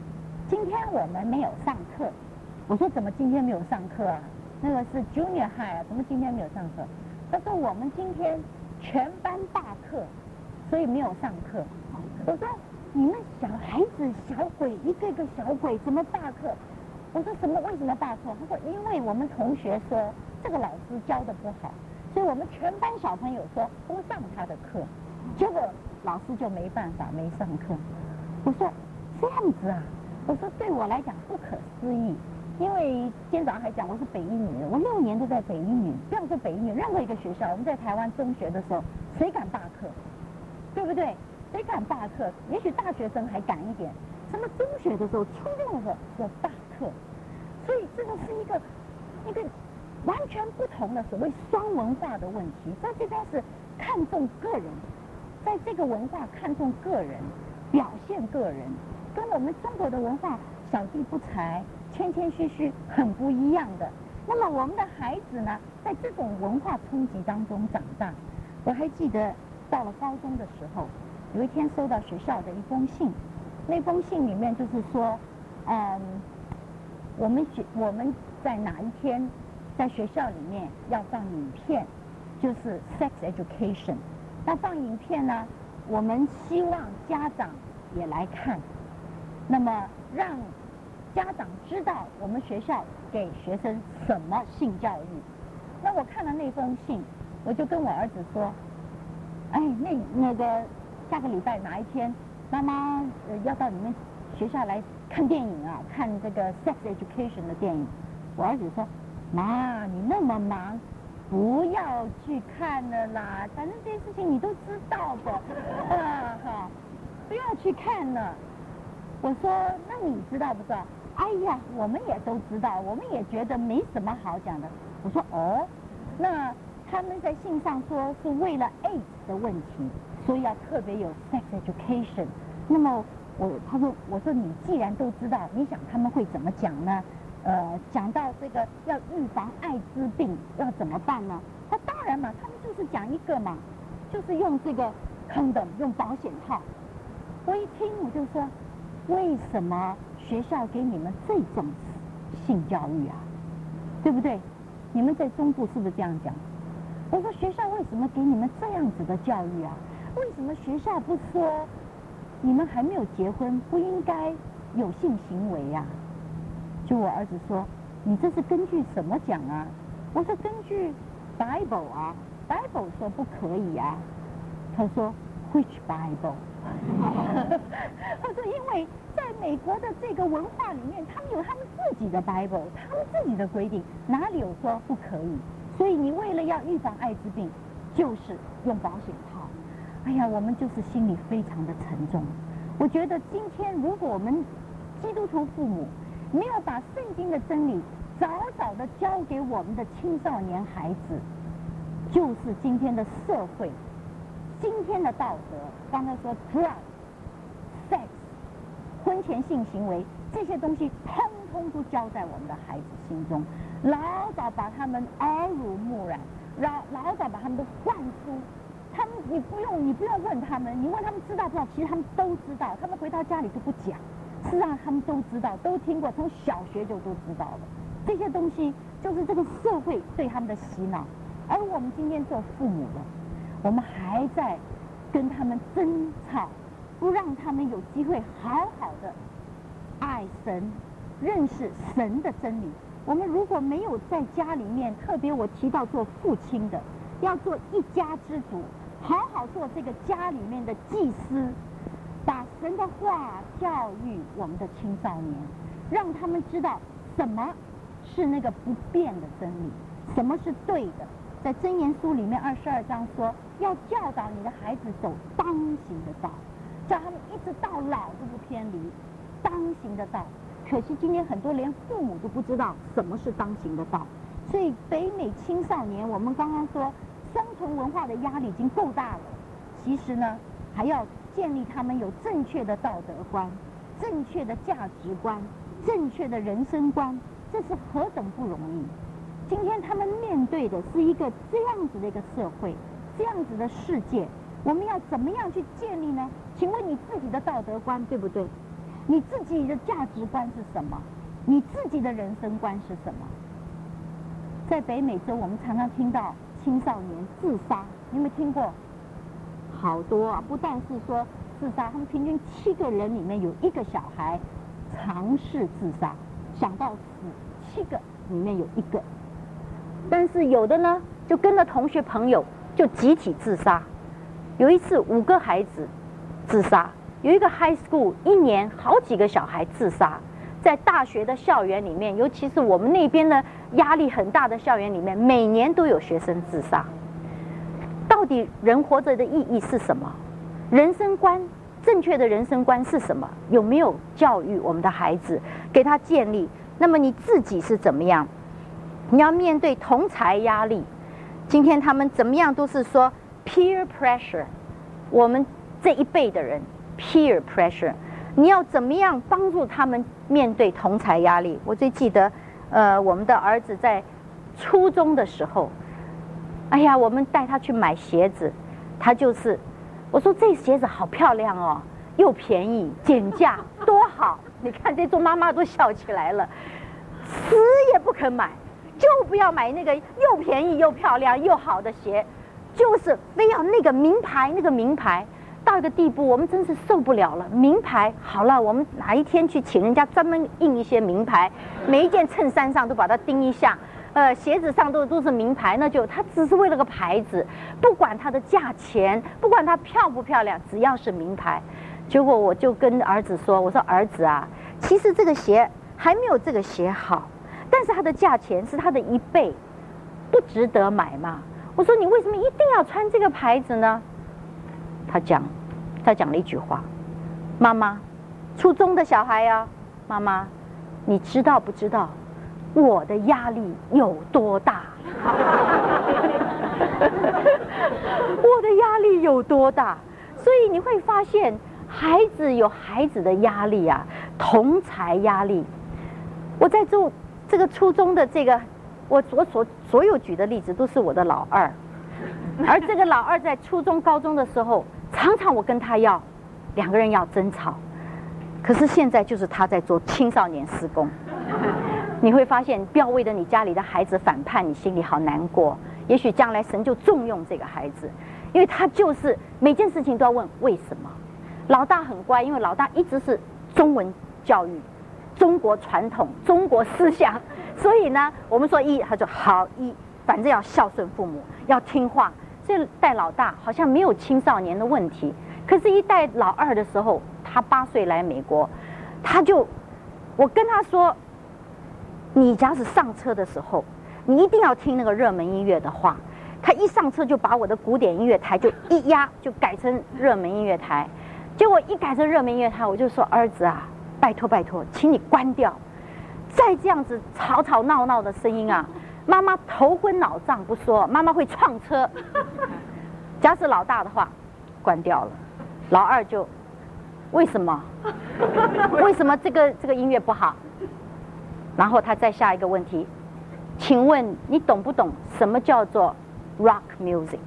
今天我们没有上课。我说怎么今天没有上课啊？那个是 Junior High 啊，怎么今天没有上课？他说我们今天全班罢课，所以没有上课。我说你们小孩子小鬼一个个小鬼怎么罢课？我说什么为什么罢课？他说因为我们同学说这个老师教的不好，所以我们全班小朋友说不上他的课，结果老师就没办法没上课。我说这样子啊？我说对我来讲不可思议。因为今天早上还讲我是北一女，我六年都在北一女，不要说北一女，任何一个学校，我们在台湾中学的时候，谁敢罢课？对不对？谁敢罢课？也许大学生还敢一点，什么中学的时候、初中的时候有罢课，所以这个是一个一个完全不同的所谓双文化的问题。在这边是看重个人，在这个文化看重个人，表现个人，跟我们中国的文化小弟不才。谦谦虚虚很不一样的。那么我们的孩子呢，在这种文化冲击当中长大。我还记得到了高中的时候，有一天收到学校的一封信，那封信里面就是说，嗯，我们学我们在哪一天在学校里面要放影片，就是 sex education。那放影片呢，我们希望家长也来看，那么让家长知道我们学校给学生什么性教育。那我看了那封信，我就跟我儿子说，哎，那那个下个礼拜哪一天，妈妈呃要到你们学校来看电影啊，看这个 sex education 的电影。我儿子说，妈，你那么忙，不要去看了啦，反正这些事情你都知道的，啊哈，不要去看了。我说，那你知道不知道？哎呀，我们也都知道，我们也觉得没什么好讲的。我说哦，那他们在信上说是为了 AIDS 的问题，所以要特别有 sex education。那么我他说我说你既然都知道，你想他们会怎么讲呢？呃，讲到这个要预防艾滋病要怎么办呢？他当然嘛，他们就是讲一个嘛，就是用这个 condom 用保险套。我一听我就说，为什么学校给你们这种性教育啊？对不对？你们在中部是不是这样讲？我说学校为什么给你们这样子的教育啊？为什么学校不说你们还没有结婚不应该有性行为呀？就我儿子说，你这是根据什么讲啊？我说根据 Bible 啊 ，Bible 说不可以啊。他说 Which Bible？ 他说因为在美国的这个文化里面，他们有他们自己的 Bible， 他们自己的规定，哪里有说不可以？所以你为了要预防艾滋病，就是用保险套。哎呀，我们就是心里非常的沉重。我觉得今天如果我们基督徒父母没有把圣经的真理早早的教给我们的青少年孩子，就是今天的社会，今天的道德。刚才说 drug、sex、婚前性行为这些东西，通通都教在我们的孩子心中，老早把他们耳濡目染，老老早把他们都灌输。他们你不用你不用问他们，你问他们知道不知道？其实他们都知道，他们回到家里就不讲。事实上他们都知道，都听过，从小学就都知道了。这些东西就是这个社会对他们的洗脑，而我们今天做父母的，我们还在跟他们争吵，不让他们有机会好好的爱神，认识神的真理。我们如果没有在家里面，特别我提到做父亲的，要做一家之主，好好做这个家里面的祭司，把神的话教育我们的青少年，让他们知道什么是那个不变的真理，什么是对的。在箴言书里面二十二章说，要教导你的孩子走当行的道，叫他们一直到老都不偏离当行的道。可惜今天很多连父母都不知道什么是当行的道，所以北美青少年，我们刚刚说生存文化的压力已经够大了，其实呢还要建立他们有正确的道德观、正确的价值观、正确的人生观，这是何等不容易。今天他们面对的是一个这样子的一个社会，这样子的世界，我们要怎么样去建立呢？请问你自己的道德观对不对？ 你自己的价值观是什么？你自己的人生观是什么？在北美洲，我们常常听到青少年自杀，你有没有听过？好多啊，不但是说自杀，他们平均七个人里面有一个小孩尝试自杀，想到死，七个里面有一个。但是有的呢，就跟着同学朋友就集体自杀。有一次五个孩子自杀，有一个 high school 一年好几个小孩自杀。在大学的校园里面，尤其是我们那边的压力很大的校园里面，每年都有学生自杀。到底人活着的意义是什么？人生观，正确的人生观是什么？有没有教育我们的孩子，给他建立？那么你自己是怎么样？你要面对同侪压力。今天他们怎么样都是说 peer pressure， 我们这一辈的人 peer pressure， 你要怎么样帮助他们面对同侪压力？我最记得，呃，我们的儿子在初中的时候，哎呀，我们带他去买鞋子，他就是我说这鞋子好漂亮哦，又便宜，减价，多好！你看这做妈妈都笑起来了，死也不肯买。就不要买那个又便宜又漂亮又好的鞋，就是非要那个名牌那个名牌，到一个地步我们真是受不了了。名牌好了，我们哪一天去请人家专门印一些名牌，每一件衬衫上都把它钉一下，呃，鞋子上都都是名牌，那就它只是为了个牌子，不管它的价钱，不管它漂不漂亮，只要是名牌。结果我就跟儿子说，我说儿子啊，其实这个鞋还没有这个鞋好。但是它的价钱是它的一倍，不值得买嘛？我说你为什么一定要穿这个牌子呢？他讲，他讲了一句话：妈妈，初中的小孩啊，妈妈，你知道不知道我的压力有多大？我的压力有多大？所以你会发现，孩子有孩子的压力啊，同侪压力。我在做。这个初中的这个，我所所所有举的例子都是我的老二，而这个老二在初中、高中的时候，常常我跟他要，两个人要争吵，可是现在就是他在做青少年施工。你会发现，不要为了你家里的孩子反叛，你心里好难过。也许将来神就重用这个孩子，因为他就是每件事情都要问为什么。老大很乖，因为老大一直是中文教育。中国传统、中国思想，所以呢，我们说一，他就好一，反正要孝顺父母，要听话。所以带老大好像没有青少年的问题，可是，一带老二的时候，他八岁来美国，他就，我跟他说，你假使上车的时候，你一定要听那个热门音乐的话。他一上车就把我的古典音乐台就一压，就改成热门音乐台。结果一改成热门音乐台，我就说儿子啊。拜托拜托，请你关掉！再这样子吵吵闹闹的声音啊，妈妈头昏脑胀不说，妈妈会撞车。假使老大的话，关掉了，老二就为什么？为什么这个这个音乐不好？然后他再下一个问题，请问你懂不懂什么叫做 rock music？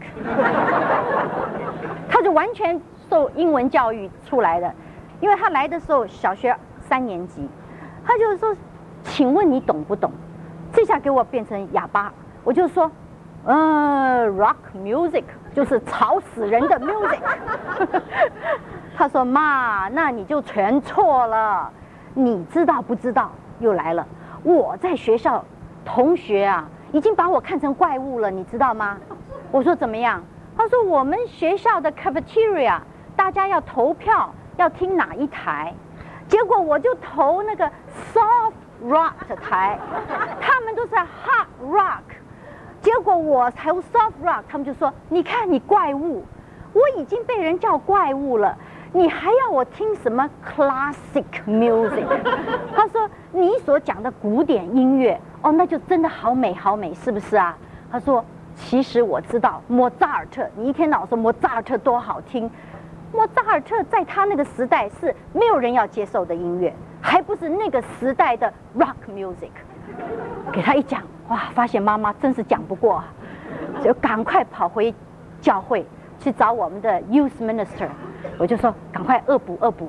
他就完全受英文教育出来的。因为他来的时候小学三年级，他就说：“请问你懂不懂？”这下给我变成哑巴，我就说：“嗯 ，rock music 就是吵死人的 music。”他说：“妈，那你就全错了。你知道不知道？”又来了，我在学校同学啊，已经把我看成怪物了，你知道吗？我说怎么样？他说我们学校的 cafeteria 大家要投票。要听哪一台？结果我就投那个 soft rock 的台，他们都是 hard rock。结果我投 soft rock， 他们就说：“你看你怪物，我已经被人叫怪物了，你还要我听什么 classic music？” 他说：“你所讲的古典音乐，哦，那就真的好美好美，是不是啊？”他说：“其实我知道莫扎尔特，你一天到晚说莫扎尔特多好听。”莫扎尔特在他那个时代是没有人要接受的音乐，还不是那个时代的 rock music。给他一讲，哇，发现妈妈真是讲不过啊，就赶快跑回教会去找我们的 youth minister。我就说赶快恶补恶补，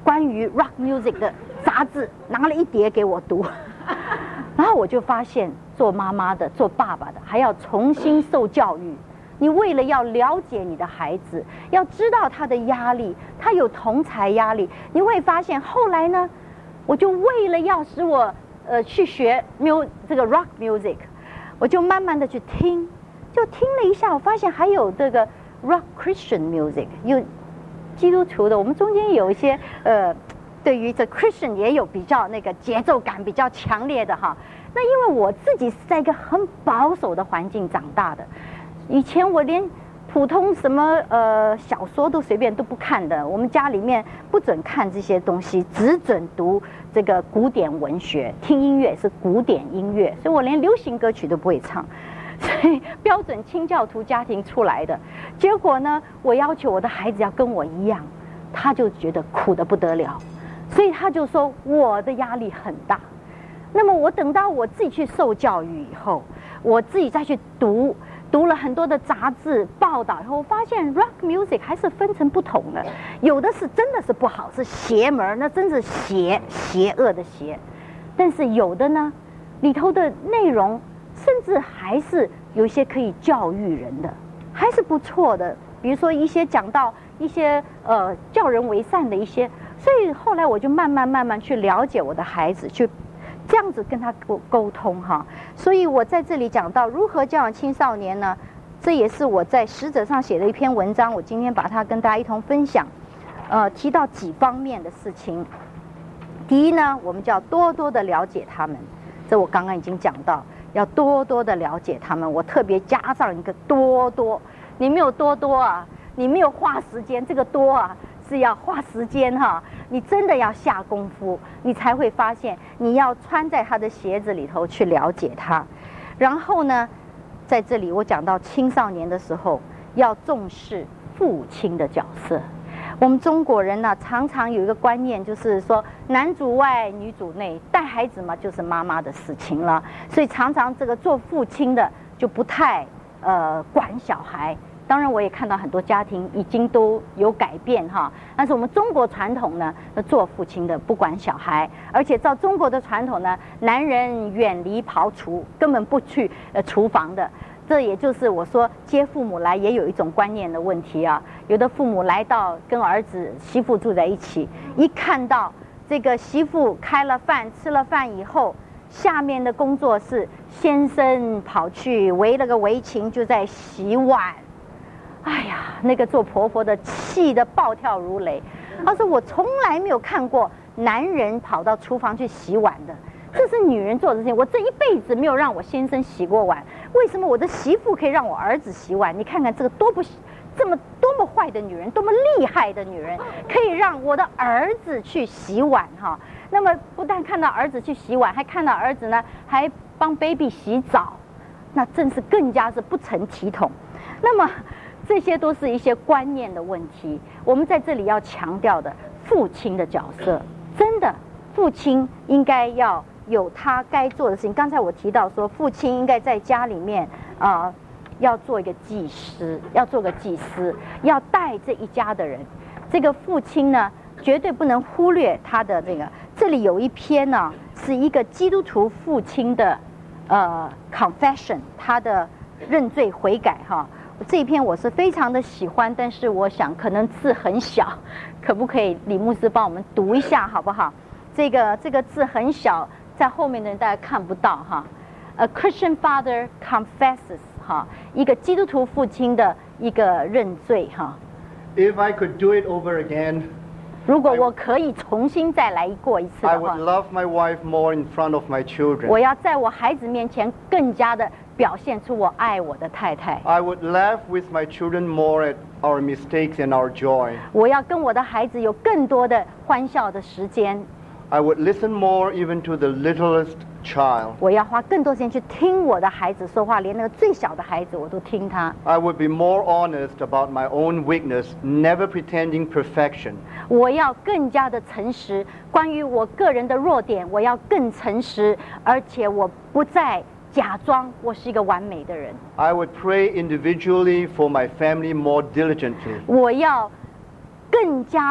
关于 rock music 的杂志，拿了一叠给我读。然后我就发现，做妈妈的、做爸爸的，还要重新受教育。你为了要了解你的孩子，要知道他的压力，他有同侪压力，你会发现后来呢，我就为了要使我呃去学 mu 这个 rock music， 我就慢慢的去听，就听了一下，我发现还有这个 rock Christian music， 有基督徒的，我们中间有一些呃。对于这 Christian 也有比较那个节奏感比较强烈的哈，那因为我自己是在一个很保守的环境长大的，以前我连普通什么呃小说都随便都不看的，我们家里面不准看这些东西，只准读这个古典文学，听音乐是古典音乐，所以我连流行歌曲都不会唱，所以标准清教徒家庭出来的，结果呢，我要求我的孩子要跟我一样，他就觉得苦得不得了。所以他就说我的压力很大，那么我等到我自己去受教育以后，我自己再去读，读了很多的杂志报道以后，我发现 rock music 还是分成不同的，有的是真的是不好，是邪门，那真是邪邪恶的邪，但是有的呢，里头的内容甚至还是有一些可以教育人的，还是不错的，比如说一些讲到一些呃教人为善的一些。所以后来我就慢慢慢慢去了解我的孩子，去这样子跟他沟沟通哈。所以我在这里讲到如何教养青少年呢，这也是我在使者上写的一篇文章，我今天把它跟大家一同分享。呃，提到几方面的事情。第一呢，我们就要多多的了解他们，这我刚刚已经讲到，要多多的了解他们。我特别加上一个多多，你没有多多啊，你没有花时间，这个多啊。是要花时间哈，你真的要下功夫，你才会发现你要穿在他的鞋子里头去了解他。然后呢，在这里我讲到青少年的时候，要重视父亲的角色。我们中国人呢、啊，常常有一个观念，就是说男主外女主内，带孩子嘛就是妈妈的事情了，所以常常这个做父亲的就不太呃管小孩。当然，我也看到很多家庭已经都有改变哈，但是我们中国传统呢，做父亲的不管小孩，而且照中国的传统呢，男人远离庖厨，根本不去呃厨房的。这也就是我说接父母来也有一种观念的问题啊。有的父母来到跟儿子媳妇住在一起，一看到这个媳妇开了饭吃了饭以后，下面的工作是先生跑去围了个围裙就在洗碗。哎呀，那个做婆婆的气得暴跳如雷。她说我从来没有看过男人跑到厨房去洗碗的，这是女人做的事情。我这一辈子没有让我先生洗过碗，为什么我的媳妇可以让我儿子洗碗？你看看这个多不这么多么坏的女人，多么厉害的女人，可以让我的儿子去洗碗哈。那么不但看到儿子去洗碗，还看到儿子呢还帮 baby 洗澡，那真是更加是不成体统。那么这些都是一些观念的问题，我们在这里要强调的父亲的角色，真的，父亲应该要有他该做的事情。刚才我提到说，父亲应该在家里面啊、呃，要做一个祭司，要做个祭司，要带这一家的人。这个父亲呢，绝对不能忽略他的这个。这里有一篇呢，是一个基督徒父亲的呃 confession， 他的认罪悔改哈。这一篇我是非常的喜欢，但是我想可能字很小，可不可以李牧师帮我们读一下好不好？这个这个字很小，在后面的人大家看不到哈。A Christian father confesses 哈，一个基督徒父亲的一个认罪哈。 If I could do it over again, 如果我可以重新再来过一次的话 I would love my wife more in front of my children. 我要在我孩子面前更加的表现出我爱我的太太。 I would laugh with my children more at our mistakes and our joy. 我要跟我的孩子有更多的欢笑的时间。 I would listen more even to the littlest child. 我要花更多时间去听我的孩子说话，连那个最小的孩子我都听他。 I would be more honest about my own weakness, never pretending perfection. 我要更加的诚实，关于我个人的弱点，我要更诚实，而且我不再假装我是一个完美的人。 I would pray individually for my family more diligently. 我要更加的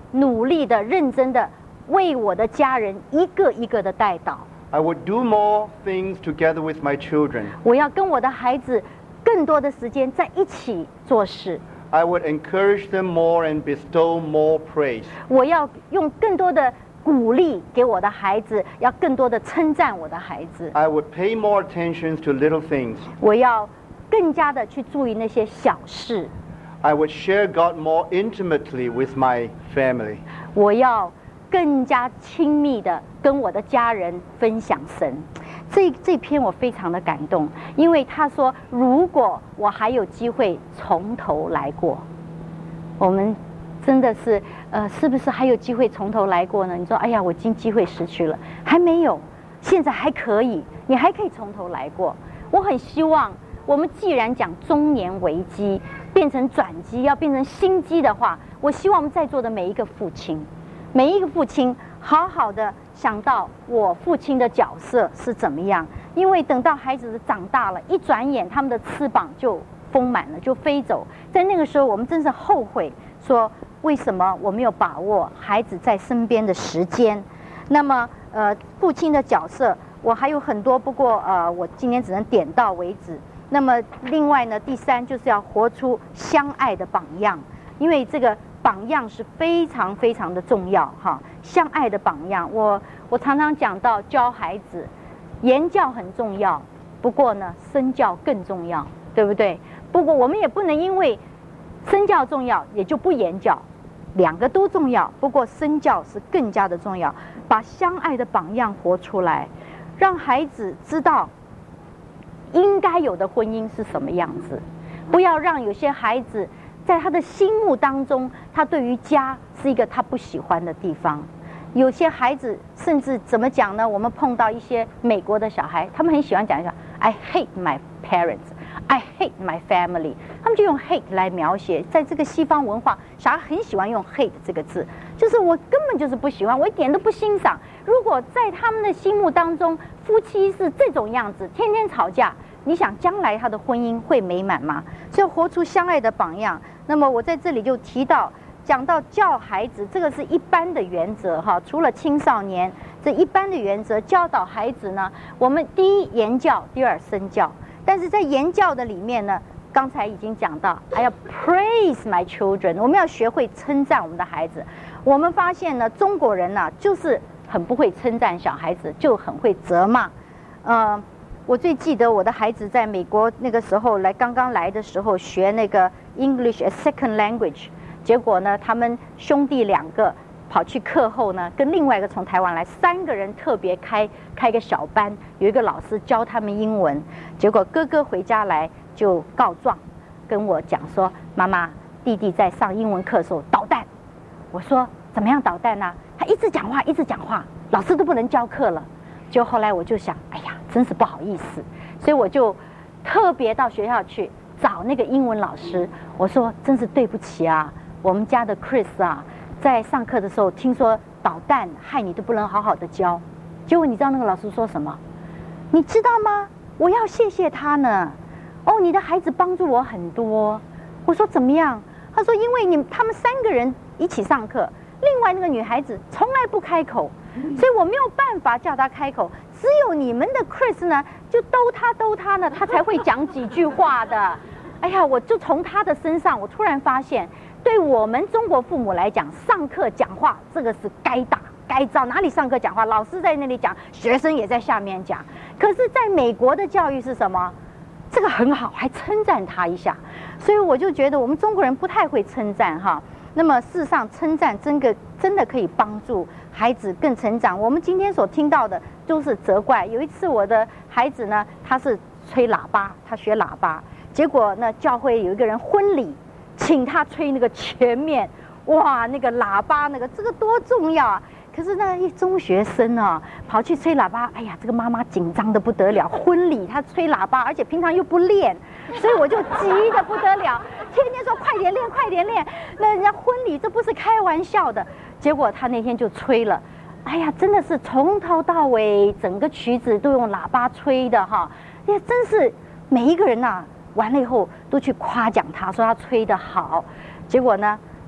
努力的、认真的为我的家人一个一个的带祷。 I would do more things together with my children. 我要跟我的孩子更多的时间在一起做事。 I would encourage them more and bestow more praise. 我要用更多的鼓励给我的孩子，要更多的称赞我的孩子。 I would pay more attention to little things. 我要更加的去注意那些小事。 I would share God more intimately with my family. 我要更加亲密的跟我的家人分享神。这这篇我非常的感动，因为他说，如果我还有机会从头来过，我们真的是，呃，是不是还有机会从头来过呢？你说，哎呀，我已经机会失去了，还没有，现在还可以，你还可以从头来过。我很希望，我们既然讲中年危机变成转机，要变成新机的话，我希望我们在座的每一个父亲，每一个父亲好好的想到我父亲的角色是怎么样，因为等到孩子长大了，一转眼他们的翅膀就丰满了，就飞走。在那个时候，我们真是后悔，说为什么我没有把握孩子在身边的时间。那么，呃，父亲的角色我还有很多，不过呃，我今天只能点到为止。那么，另外呢，第三就是要活出相爱的榜样，因为这个榜样是非常非常的重要哈。相爱的榜样，我我常常讲到教孩子，言教很重要，不过呢，身教更重要，对不对？不过我们也不能因为身教重要，也就不言教，两个都重要，不过身教是更加的重要。把相爱的榜样活出来，让孩子知道应该有的婚姻是什么样子，不要让有些孩子在他的心目当中，他对于家是一个他不喜欢的地方。有些孩子甚至怎么讲呢？我们碰到一些美国的小孩，他们很喜欢讲一讲 I hate my parents, I hate my family， 他们就用 hate 来描写。在这个西方文化，小孩很喜欢用 hate 这个字，就是我根本就是不喜欢，我一点都不欣赏。如果在他们的心目当中，夫妻是这种样子，天天吵架，你想将来他的婚姻会美满吗？所以活出相爱的榜样。那么我在这里就提到，讲到教孩子，这个是一般的原则哈。除了青少年这一般的原则，教导孩子呢，我们第一言教，第二身教。但是在言教的里面呢，刚才已经讲到，还要 praise my children， 我们要学会称赞我们的孩子。我们发现呢，中国人呢、啊、就是很不会称赞小孩子，就很会责骂。呃，我最记得我的孩子在美国那个时候来，刚刚来的时候学那个 English as second language， 结果呢，他们兄弟两个跑去课后呢，跟另外一个从台湾来三个人特别开开个小班，有一个老师教他们英文。结果哥哥回家来就告状，跟我讲说：“妈妈，弟弟在上英文课的时候捣蛋。”我说：“怎么样捣蛋呢？他一直讲话，一直讲话，老师都不能教课了。”就后来我就想，哎呀，真是不好意思，所以我就特别到学校去找那个英文老师。我说：“真是对不起啊，我们家的 Chris 啊，在上课的时候听说捣蛋，害你都不能好好的教。”结果你知道那个老师说什么？你知道吗？我要谢谢他呢。哦，你的孩子帮助我很多。我说怎么样？他说因为你他们三个人一起上课，另外那个女孩子从来不开口，所以我没有办法叫她开口。只有你们的 Chris 呢，就逗他逗他呢，他才会讲几句话的。哎呀，我就从他的身上，我突然发现，对我们中国父母来讲，上课讲话这个是该打该照，哪里上课讲话，老师在那里讲，学生也在下面讲。可是在美国的教育是什么？这个很好，还称赞他一下。所以我就觉得我们中国人不太会称赞哈。那么事实上，称赞真的真的可以帮助孩子更成长。我们今天所听到的都是责怪。有一次我的孩子呢，他是吹喇叭，他学喇叭，结果呢教会有一个人婚礼，请他吹那个全面，哇，那个喇叭那个这个多重要啊！可是呢，一中学生啊，跑去吹喇叭，哎呀，这个妈妈紧张的不得了。婚礼他吹喇叭，而且平常又不练，所以我就急得不得了，天天说快点练，快点练。那人家婚礼这不是开玩笑的。结果他那天就吹了，哎呀，真的是从头到尾整个曲子都用喇叭吹的哈，也真是每一个人呐、啊，完了以后都去夸奖他，说他吹得好。结果呢，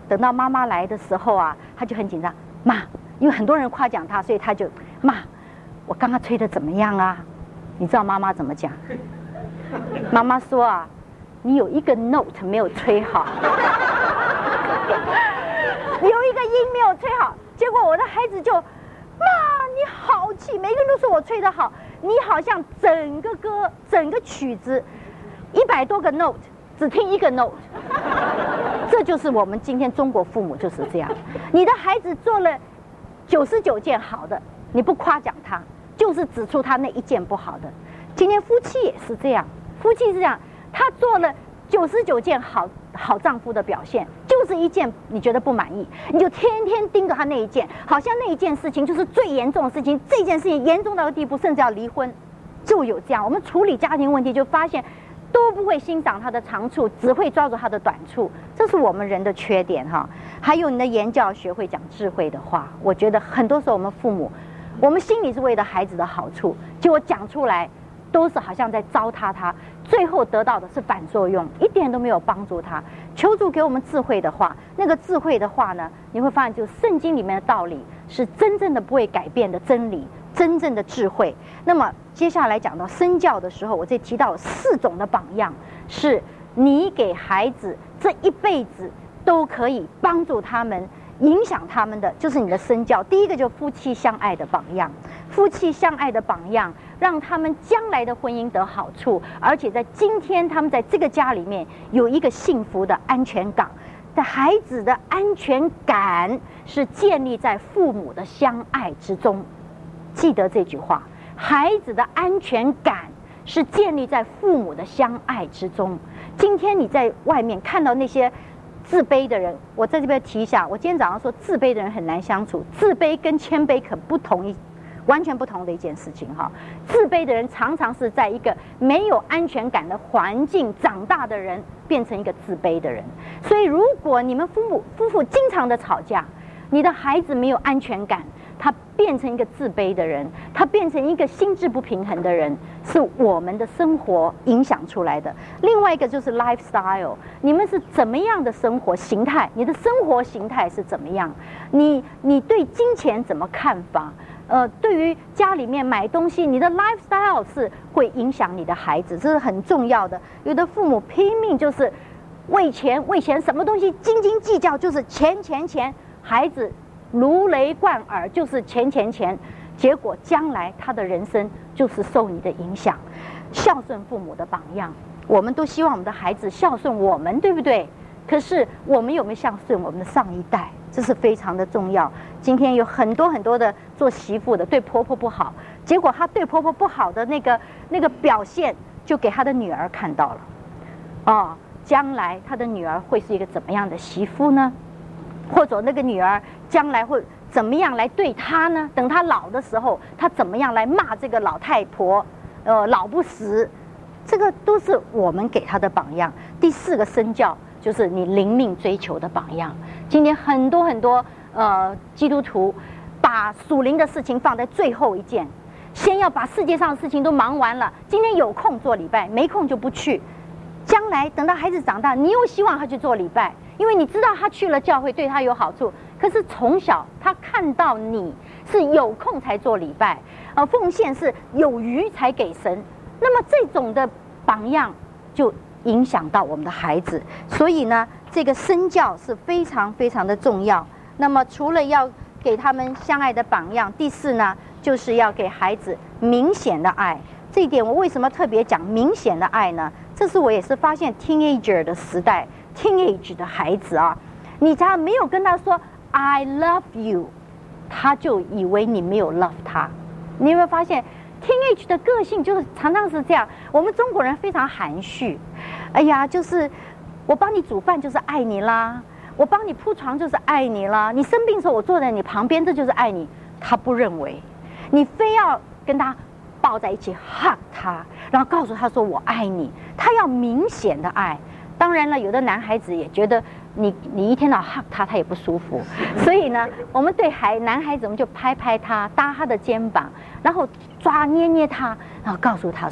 等到妈妈来的时候啊，他就很紧张。妈，因为很多人夸奖他，所以他就妈，我刚刚吹的怎么样啊？你知道妈妈怎么讲？妈妈说啊，你有一个 note 没有吹好，有一个音没有吹好。结果我的孩子就，妈，你好气，每个人都说我吹得好，你好像整个歌、整个曲子，一百多个 note， 只听一个 note。这就是我们今天中国父母就是这样，你的孩子做了九十九件好的，你不夸奖他，就是指出他那一件不好的。今天夫妻也是这样，夫妻是这样，他做了九十九件好好丈夫的表现，就是一件你觉得不满意，你就天天盯着他那一件，好像那一件事情就是最严重的事情，这件事情严重到的地步，甚至要离婚，就有这样。我们处理家庭问题就发现，都不会欣赏他的长处，只会抓住他的短处，这是我们人的缺点哈。还有你的言教学会讲智慧的话，我觉得很多时候我们父母，我们心里是为了孩子的好处，结果讲出来都是好像在糟蹋他，最后得到的是反作用，一点都没有帮助他。求主给我们智慧的话，那个智慧的话呢，你会发现，就是圣经里面的道理是真正的不会改变的真理，真正的智慧。那么接下来讲到身教的时候，我这提到四种的榜样，是你给孩子这一辈子都可以帮助他们、影响他们的，就是你的身教。第一个就夫妻相爱的榜样，夫妻相爱的榜样，让他们将来的婚姻得好处，而且在今天他们在这个家里面有一个幸福的安全感。但孩子的安全感是建立在父母的相爱之中，记得这句话，孩子的安全感是建立在父母的相爱之中。今天你在外面看到那些自卑的人，我在这边提一下，我今天早上说自卑的人很难相处，自卑跟谦卑可不同一完全不同的一件事情哈。自卑的人常常是在一个没有安全感的环境长大的人，变成一个自卑的人。所以如果你们夫母夫妇经常的吵架，你的孩子没有安全感，他变成一个自卑的人，他变成一个心智不平衡的人，是我们的生活影响出来的。另外一个就是 lifestyle， 你们是怎么样的生活形态？你的生活形态是怎么样？你你对金钱怎么看法？呃，对于家里面买东西，你的 lifestyle 是会影响你的孩子，这是很重要的。有的父母拼命就是为钱为钱，什么东西斤斤计较，就是钱钱钱，孩子如雷贯耳，就是钱钱钱，结果将来他的人生就是受你的影响。孝顺父母的榜样，我们都希望我们的孩子孝顺我们，对不对？可是我们有没有孝顺我们的上一代？这是非常的重要。今天有很多很多的做媳妇的对婆婆不好，结果她对婆婆不好的那个那个表现，就给她的女儿看到了。哦，将来她的女儿会是一个怎么样的媳妇呢？或者那个女儿将来会怎么样来对她呢？等她老的时候，她怎么样来骂这个老太婆？呃，老不死，这个都是我们给她的榜样。第四个身教就是你灵命追求的榜样。今天很多很多呃基督徒把属灵的事情放在最后一件，先要把世界上的事情都忙完了，今天有空做礼拜，没空就不去。将来等到孩子长大，你又希望他去做礼拜，因为你知道他去了教会对他有好处。可是从小他看到你是有空才做礼拜，呃，奉献是有余才给神，那么这种的榜样就影响到我们的孩子。所以呢，这个身教是非常非常的重要。那么除了要给他们相爱的榜样，第四呢，就是要给孩子明显的爱。这一点我为什么特别讲明显的爱呢？这是我也是发现 teenager 的时代 ，teenage 的孩子啊，你只要没有跟他说 I love you， 他就以为你没有 love 他。你有没有发现 teenage 的个性就是常常是这样？我们中国人非常含蓄，哎呀，就是我帮你煮饭就是爱你啦，我帮你铺床就是爱你啦，你生病的时候我坐在你旁边，这就是爱你。他不认为，你非要跟他抱在一起 hug 他，然后告诉他说我爱你，他要明显的爱。当然了，有的男孩子也觉得你你一天到晚 hug 他，他也不舒服。所以呢，我们对孩男孩子，我们就拍拍他，搭他的肩膀，然后抓捏捏他，然后告诉他说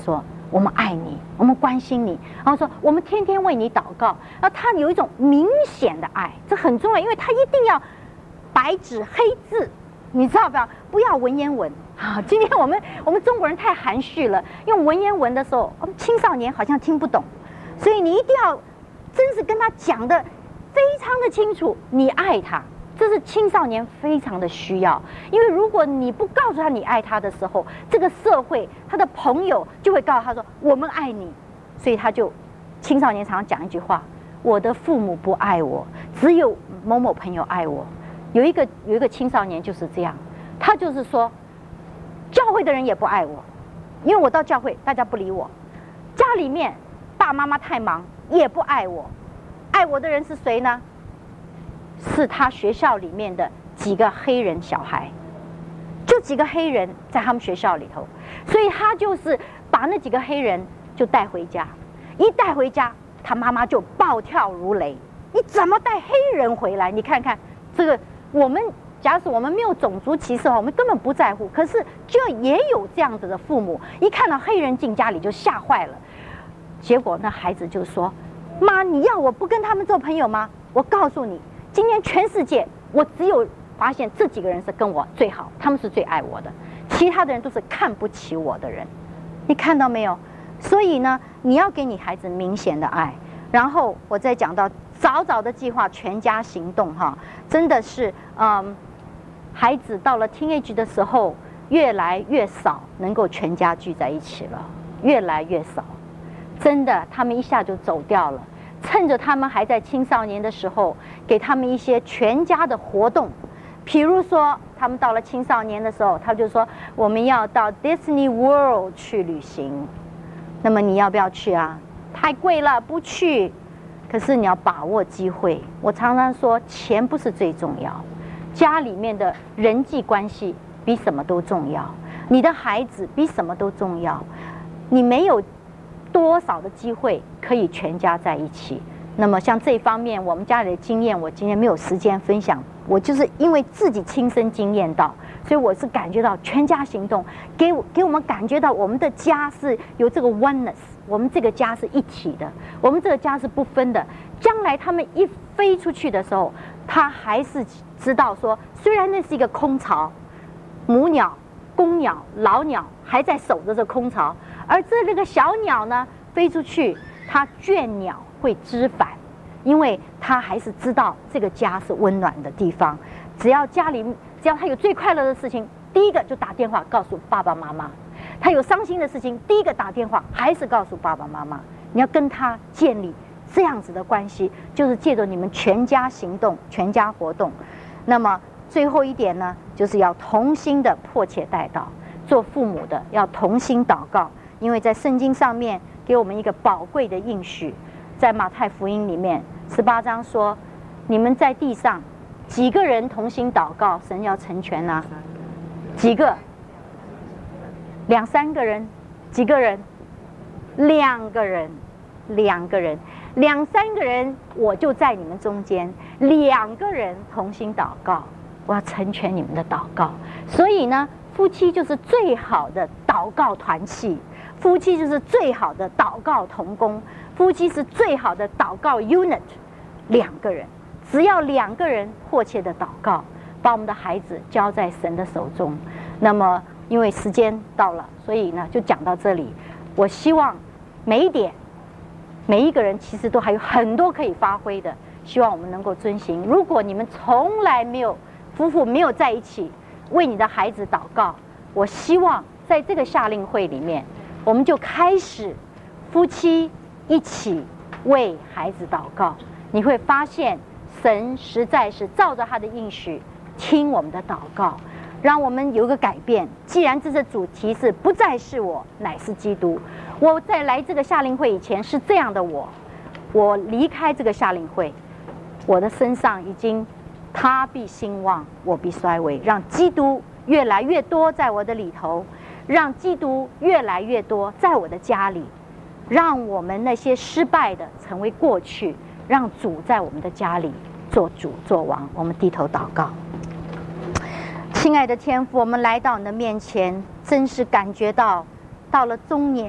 我们爱你，我们关心你，然后说我们天天为你祷告。然后他有一种明显的爱，这很重要，因为他一定要白纸黑字，你知道不？不要文言文啊！今天我们我们中国人太含蓄了，用文言文的时候，我们青少年好像听不懂，所以你一定要真是跟他讲的非常的清楚，你爱他。这是青少年非常的需要，因为如果你不告诉他你爱他的时候，这个社会他的朋友就会告诉他说我们爱你，所以他就青少年常常讲一句话：我的父母不爱我，只有某某朋友爱我。有一个有一个青少年就是这样，他就是说教会的人也不爱我，因为我到教会大家不理我，家里面爸妈妈太忙也不爱我，爱我的人是谁呢？是他学校里面的几个黑人小孩，就几个黑人在他们学校里头，所以他就是把那几个黑人就带回家，一带回家他妈妈就暴跳如雷，你怎么带黑人回来？你看看这个，我们假使我们没有种族歧视的话，我们根本不在乎，可是就也有这样子的父母，一看到黑人进家里就吓坏了，结果那孩子就说：妈，你要我不跟他们做朋友吗？我告诉你，今天全世界我只有发现这几个人是跟我最好，他们是最爱我的，其他的人都是看不起我的人。你看到没有？所以呢，你要给你孩子明显的爱。然后我再讲到早早的计划全家行动哈，真的是嗯，孩子到了 teenage 的时候，越来越少能够全家聚在一起了，越来越少，真的，他们一下就走掉了。趁着他们还在青少年的时候，给他们一些全家的活动，比如说他们到了青少年的时候，他就说我们要到 Disney World 去旅行，那么你要不要去啊？太贵了，不去。可是你要把握机会。我常常说，钱不是最重要，家里面的人际关系比什么都重要，你的孩子比什么都重要。你没有多少的机会可以全家在一起。那么像这方面我们家里的经验，我今天没有时间分享，我就是因为自己亲身经验到，所以我是感觉到全家行动给我给我们感觉到我们的家是有这个 oneness， 我们这个家是一体的，我们这个家是不分的。将来他们一飞出去的时候，他还是知道说，虽然那是一个空巢，母鸟、公鸟、老鸟还在守着这空巢，而这那个小鸟呢，飞出去，它倦鸟会知返，因为它还是知道这个家是温暖的地方。只要家里，只要他有最快乐的事情，第一个就打电话告诉爸爸妈妈；他有伤心的事情，第一个打电话还是告诉爸爸妈妈。你要跟他建立这样子的关系，就是借着你们全家行动、全家活动。那么最后一点呢，就是要同心的迫切代祷，做父母的要同心祷告。因为在圣经上面给我们一个宝贵的应许，在马太福音里面十八章说，你们在地上几个人同心祷告，神要成全啊？几个？两三个人？几个人？两个人，两个人，两三个人，我就在你们中间，两个人同心祷告，我要成全你们的祷告。所以呢，夫妻就是最好的祷告团契，夫妻就是最好的祷告同工，夫妻是最好的祷告 unit。两个人，只要两个人迫切的祷告，把我们的孩子交在神的手中。那么因为时间到了，所以呢就讲到这里。我希望每一点每一个人其实都还有很多可以发挥的，希望我们能够遵行。如果你们从来没有夫妇没有在一起为你的孩子祷告，我希望在这个夏令会里面，我们就开始夫妻一起为孩子祷告。你会发现神实在是照着他的应许听我们的祷告，让我们有个改变。既然这次主题是不再是我，乃是基督，我在来这个夏令会以前是这样的我，我离开这个夏令会，我的身上已经他必兴旺，我必衰微，让基督越来越多在我的里头，让基督越来越多在我的家里，让我们那些失败的成为过去，让主在我们的家里做主做王。我们低头祷告。亲爱的天父，我们来到你的面前，真是感觉到到了中年，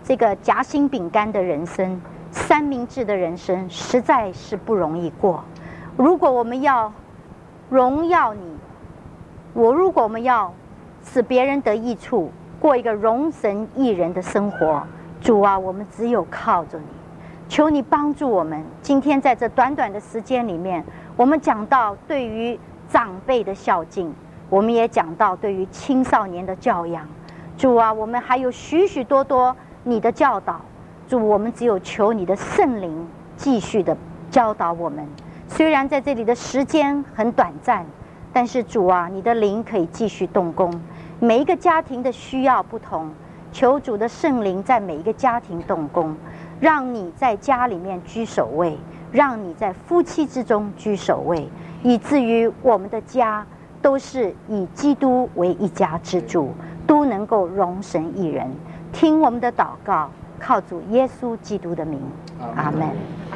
这个夹心饼干的人生，三明治的人生，实在是不容易过。如果我们要荣耀你，我如果我们要使别人得益处，过一个荣神益人的生活，主啊，我们只有靠着你。求你帮助我们。今天在这短短的时间里面，我们讲到对于长辈的孝敬，我们也讲到对于青少年的教养。主啊，我们还有许许多多你的教导。主，我们只有求你的圣灵继续的教导我们。虽然在这里的时间很短暂，但是主啊，你的灵可以继续动工。每一个家庭的需要不同，求主的圣灵在每一个家庭动工，让你在家里面居首位，让你在夫妻之中居首位，以至于我们的家都是以基督为一家之主，都能够荣神益人。听我们的祷告，靠主耶稣基督的名，阿们。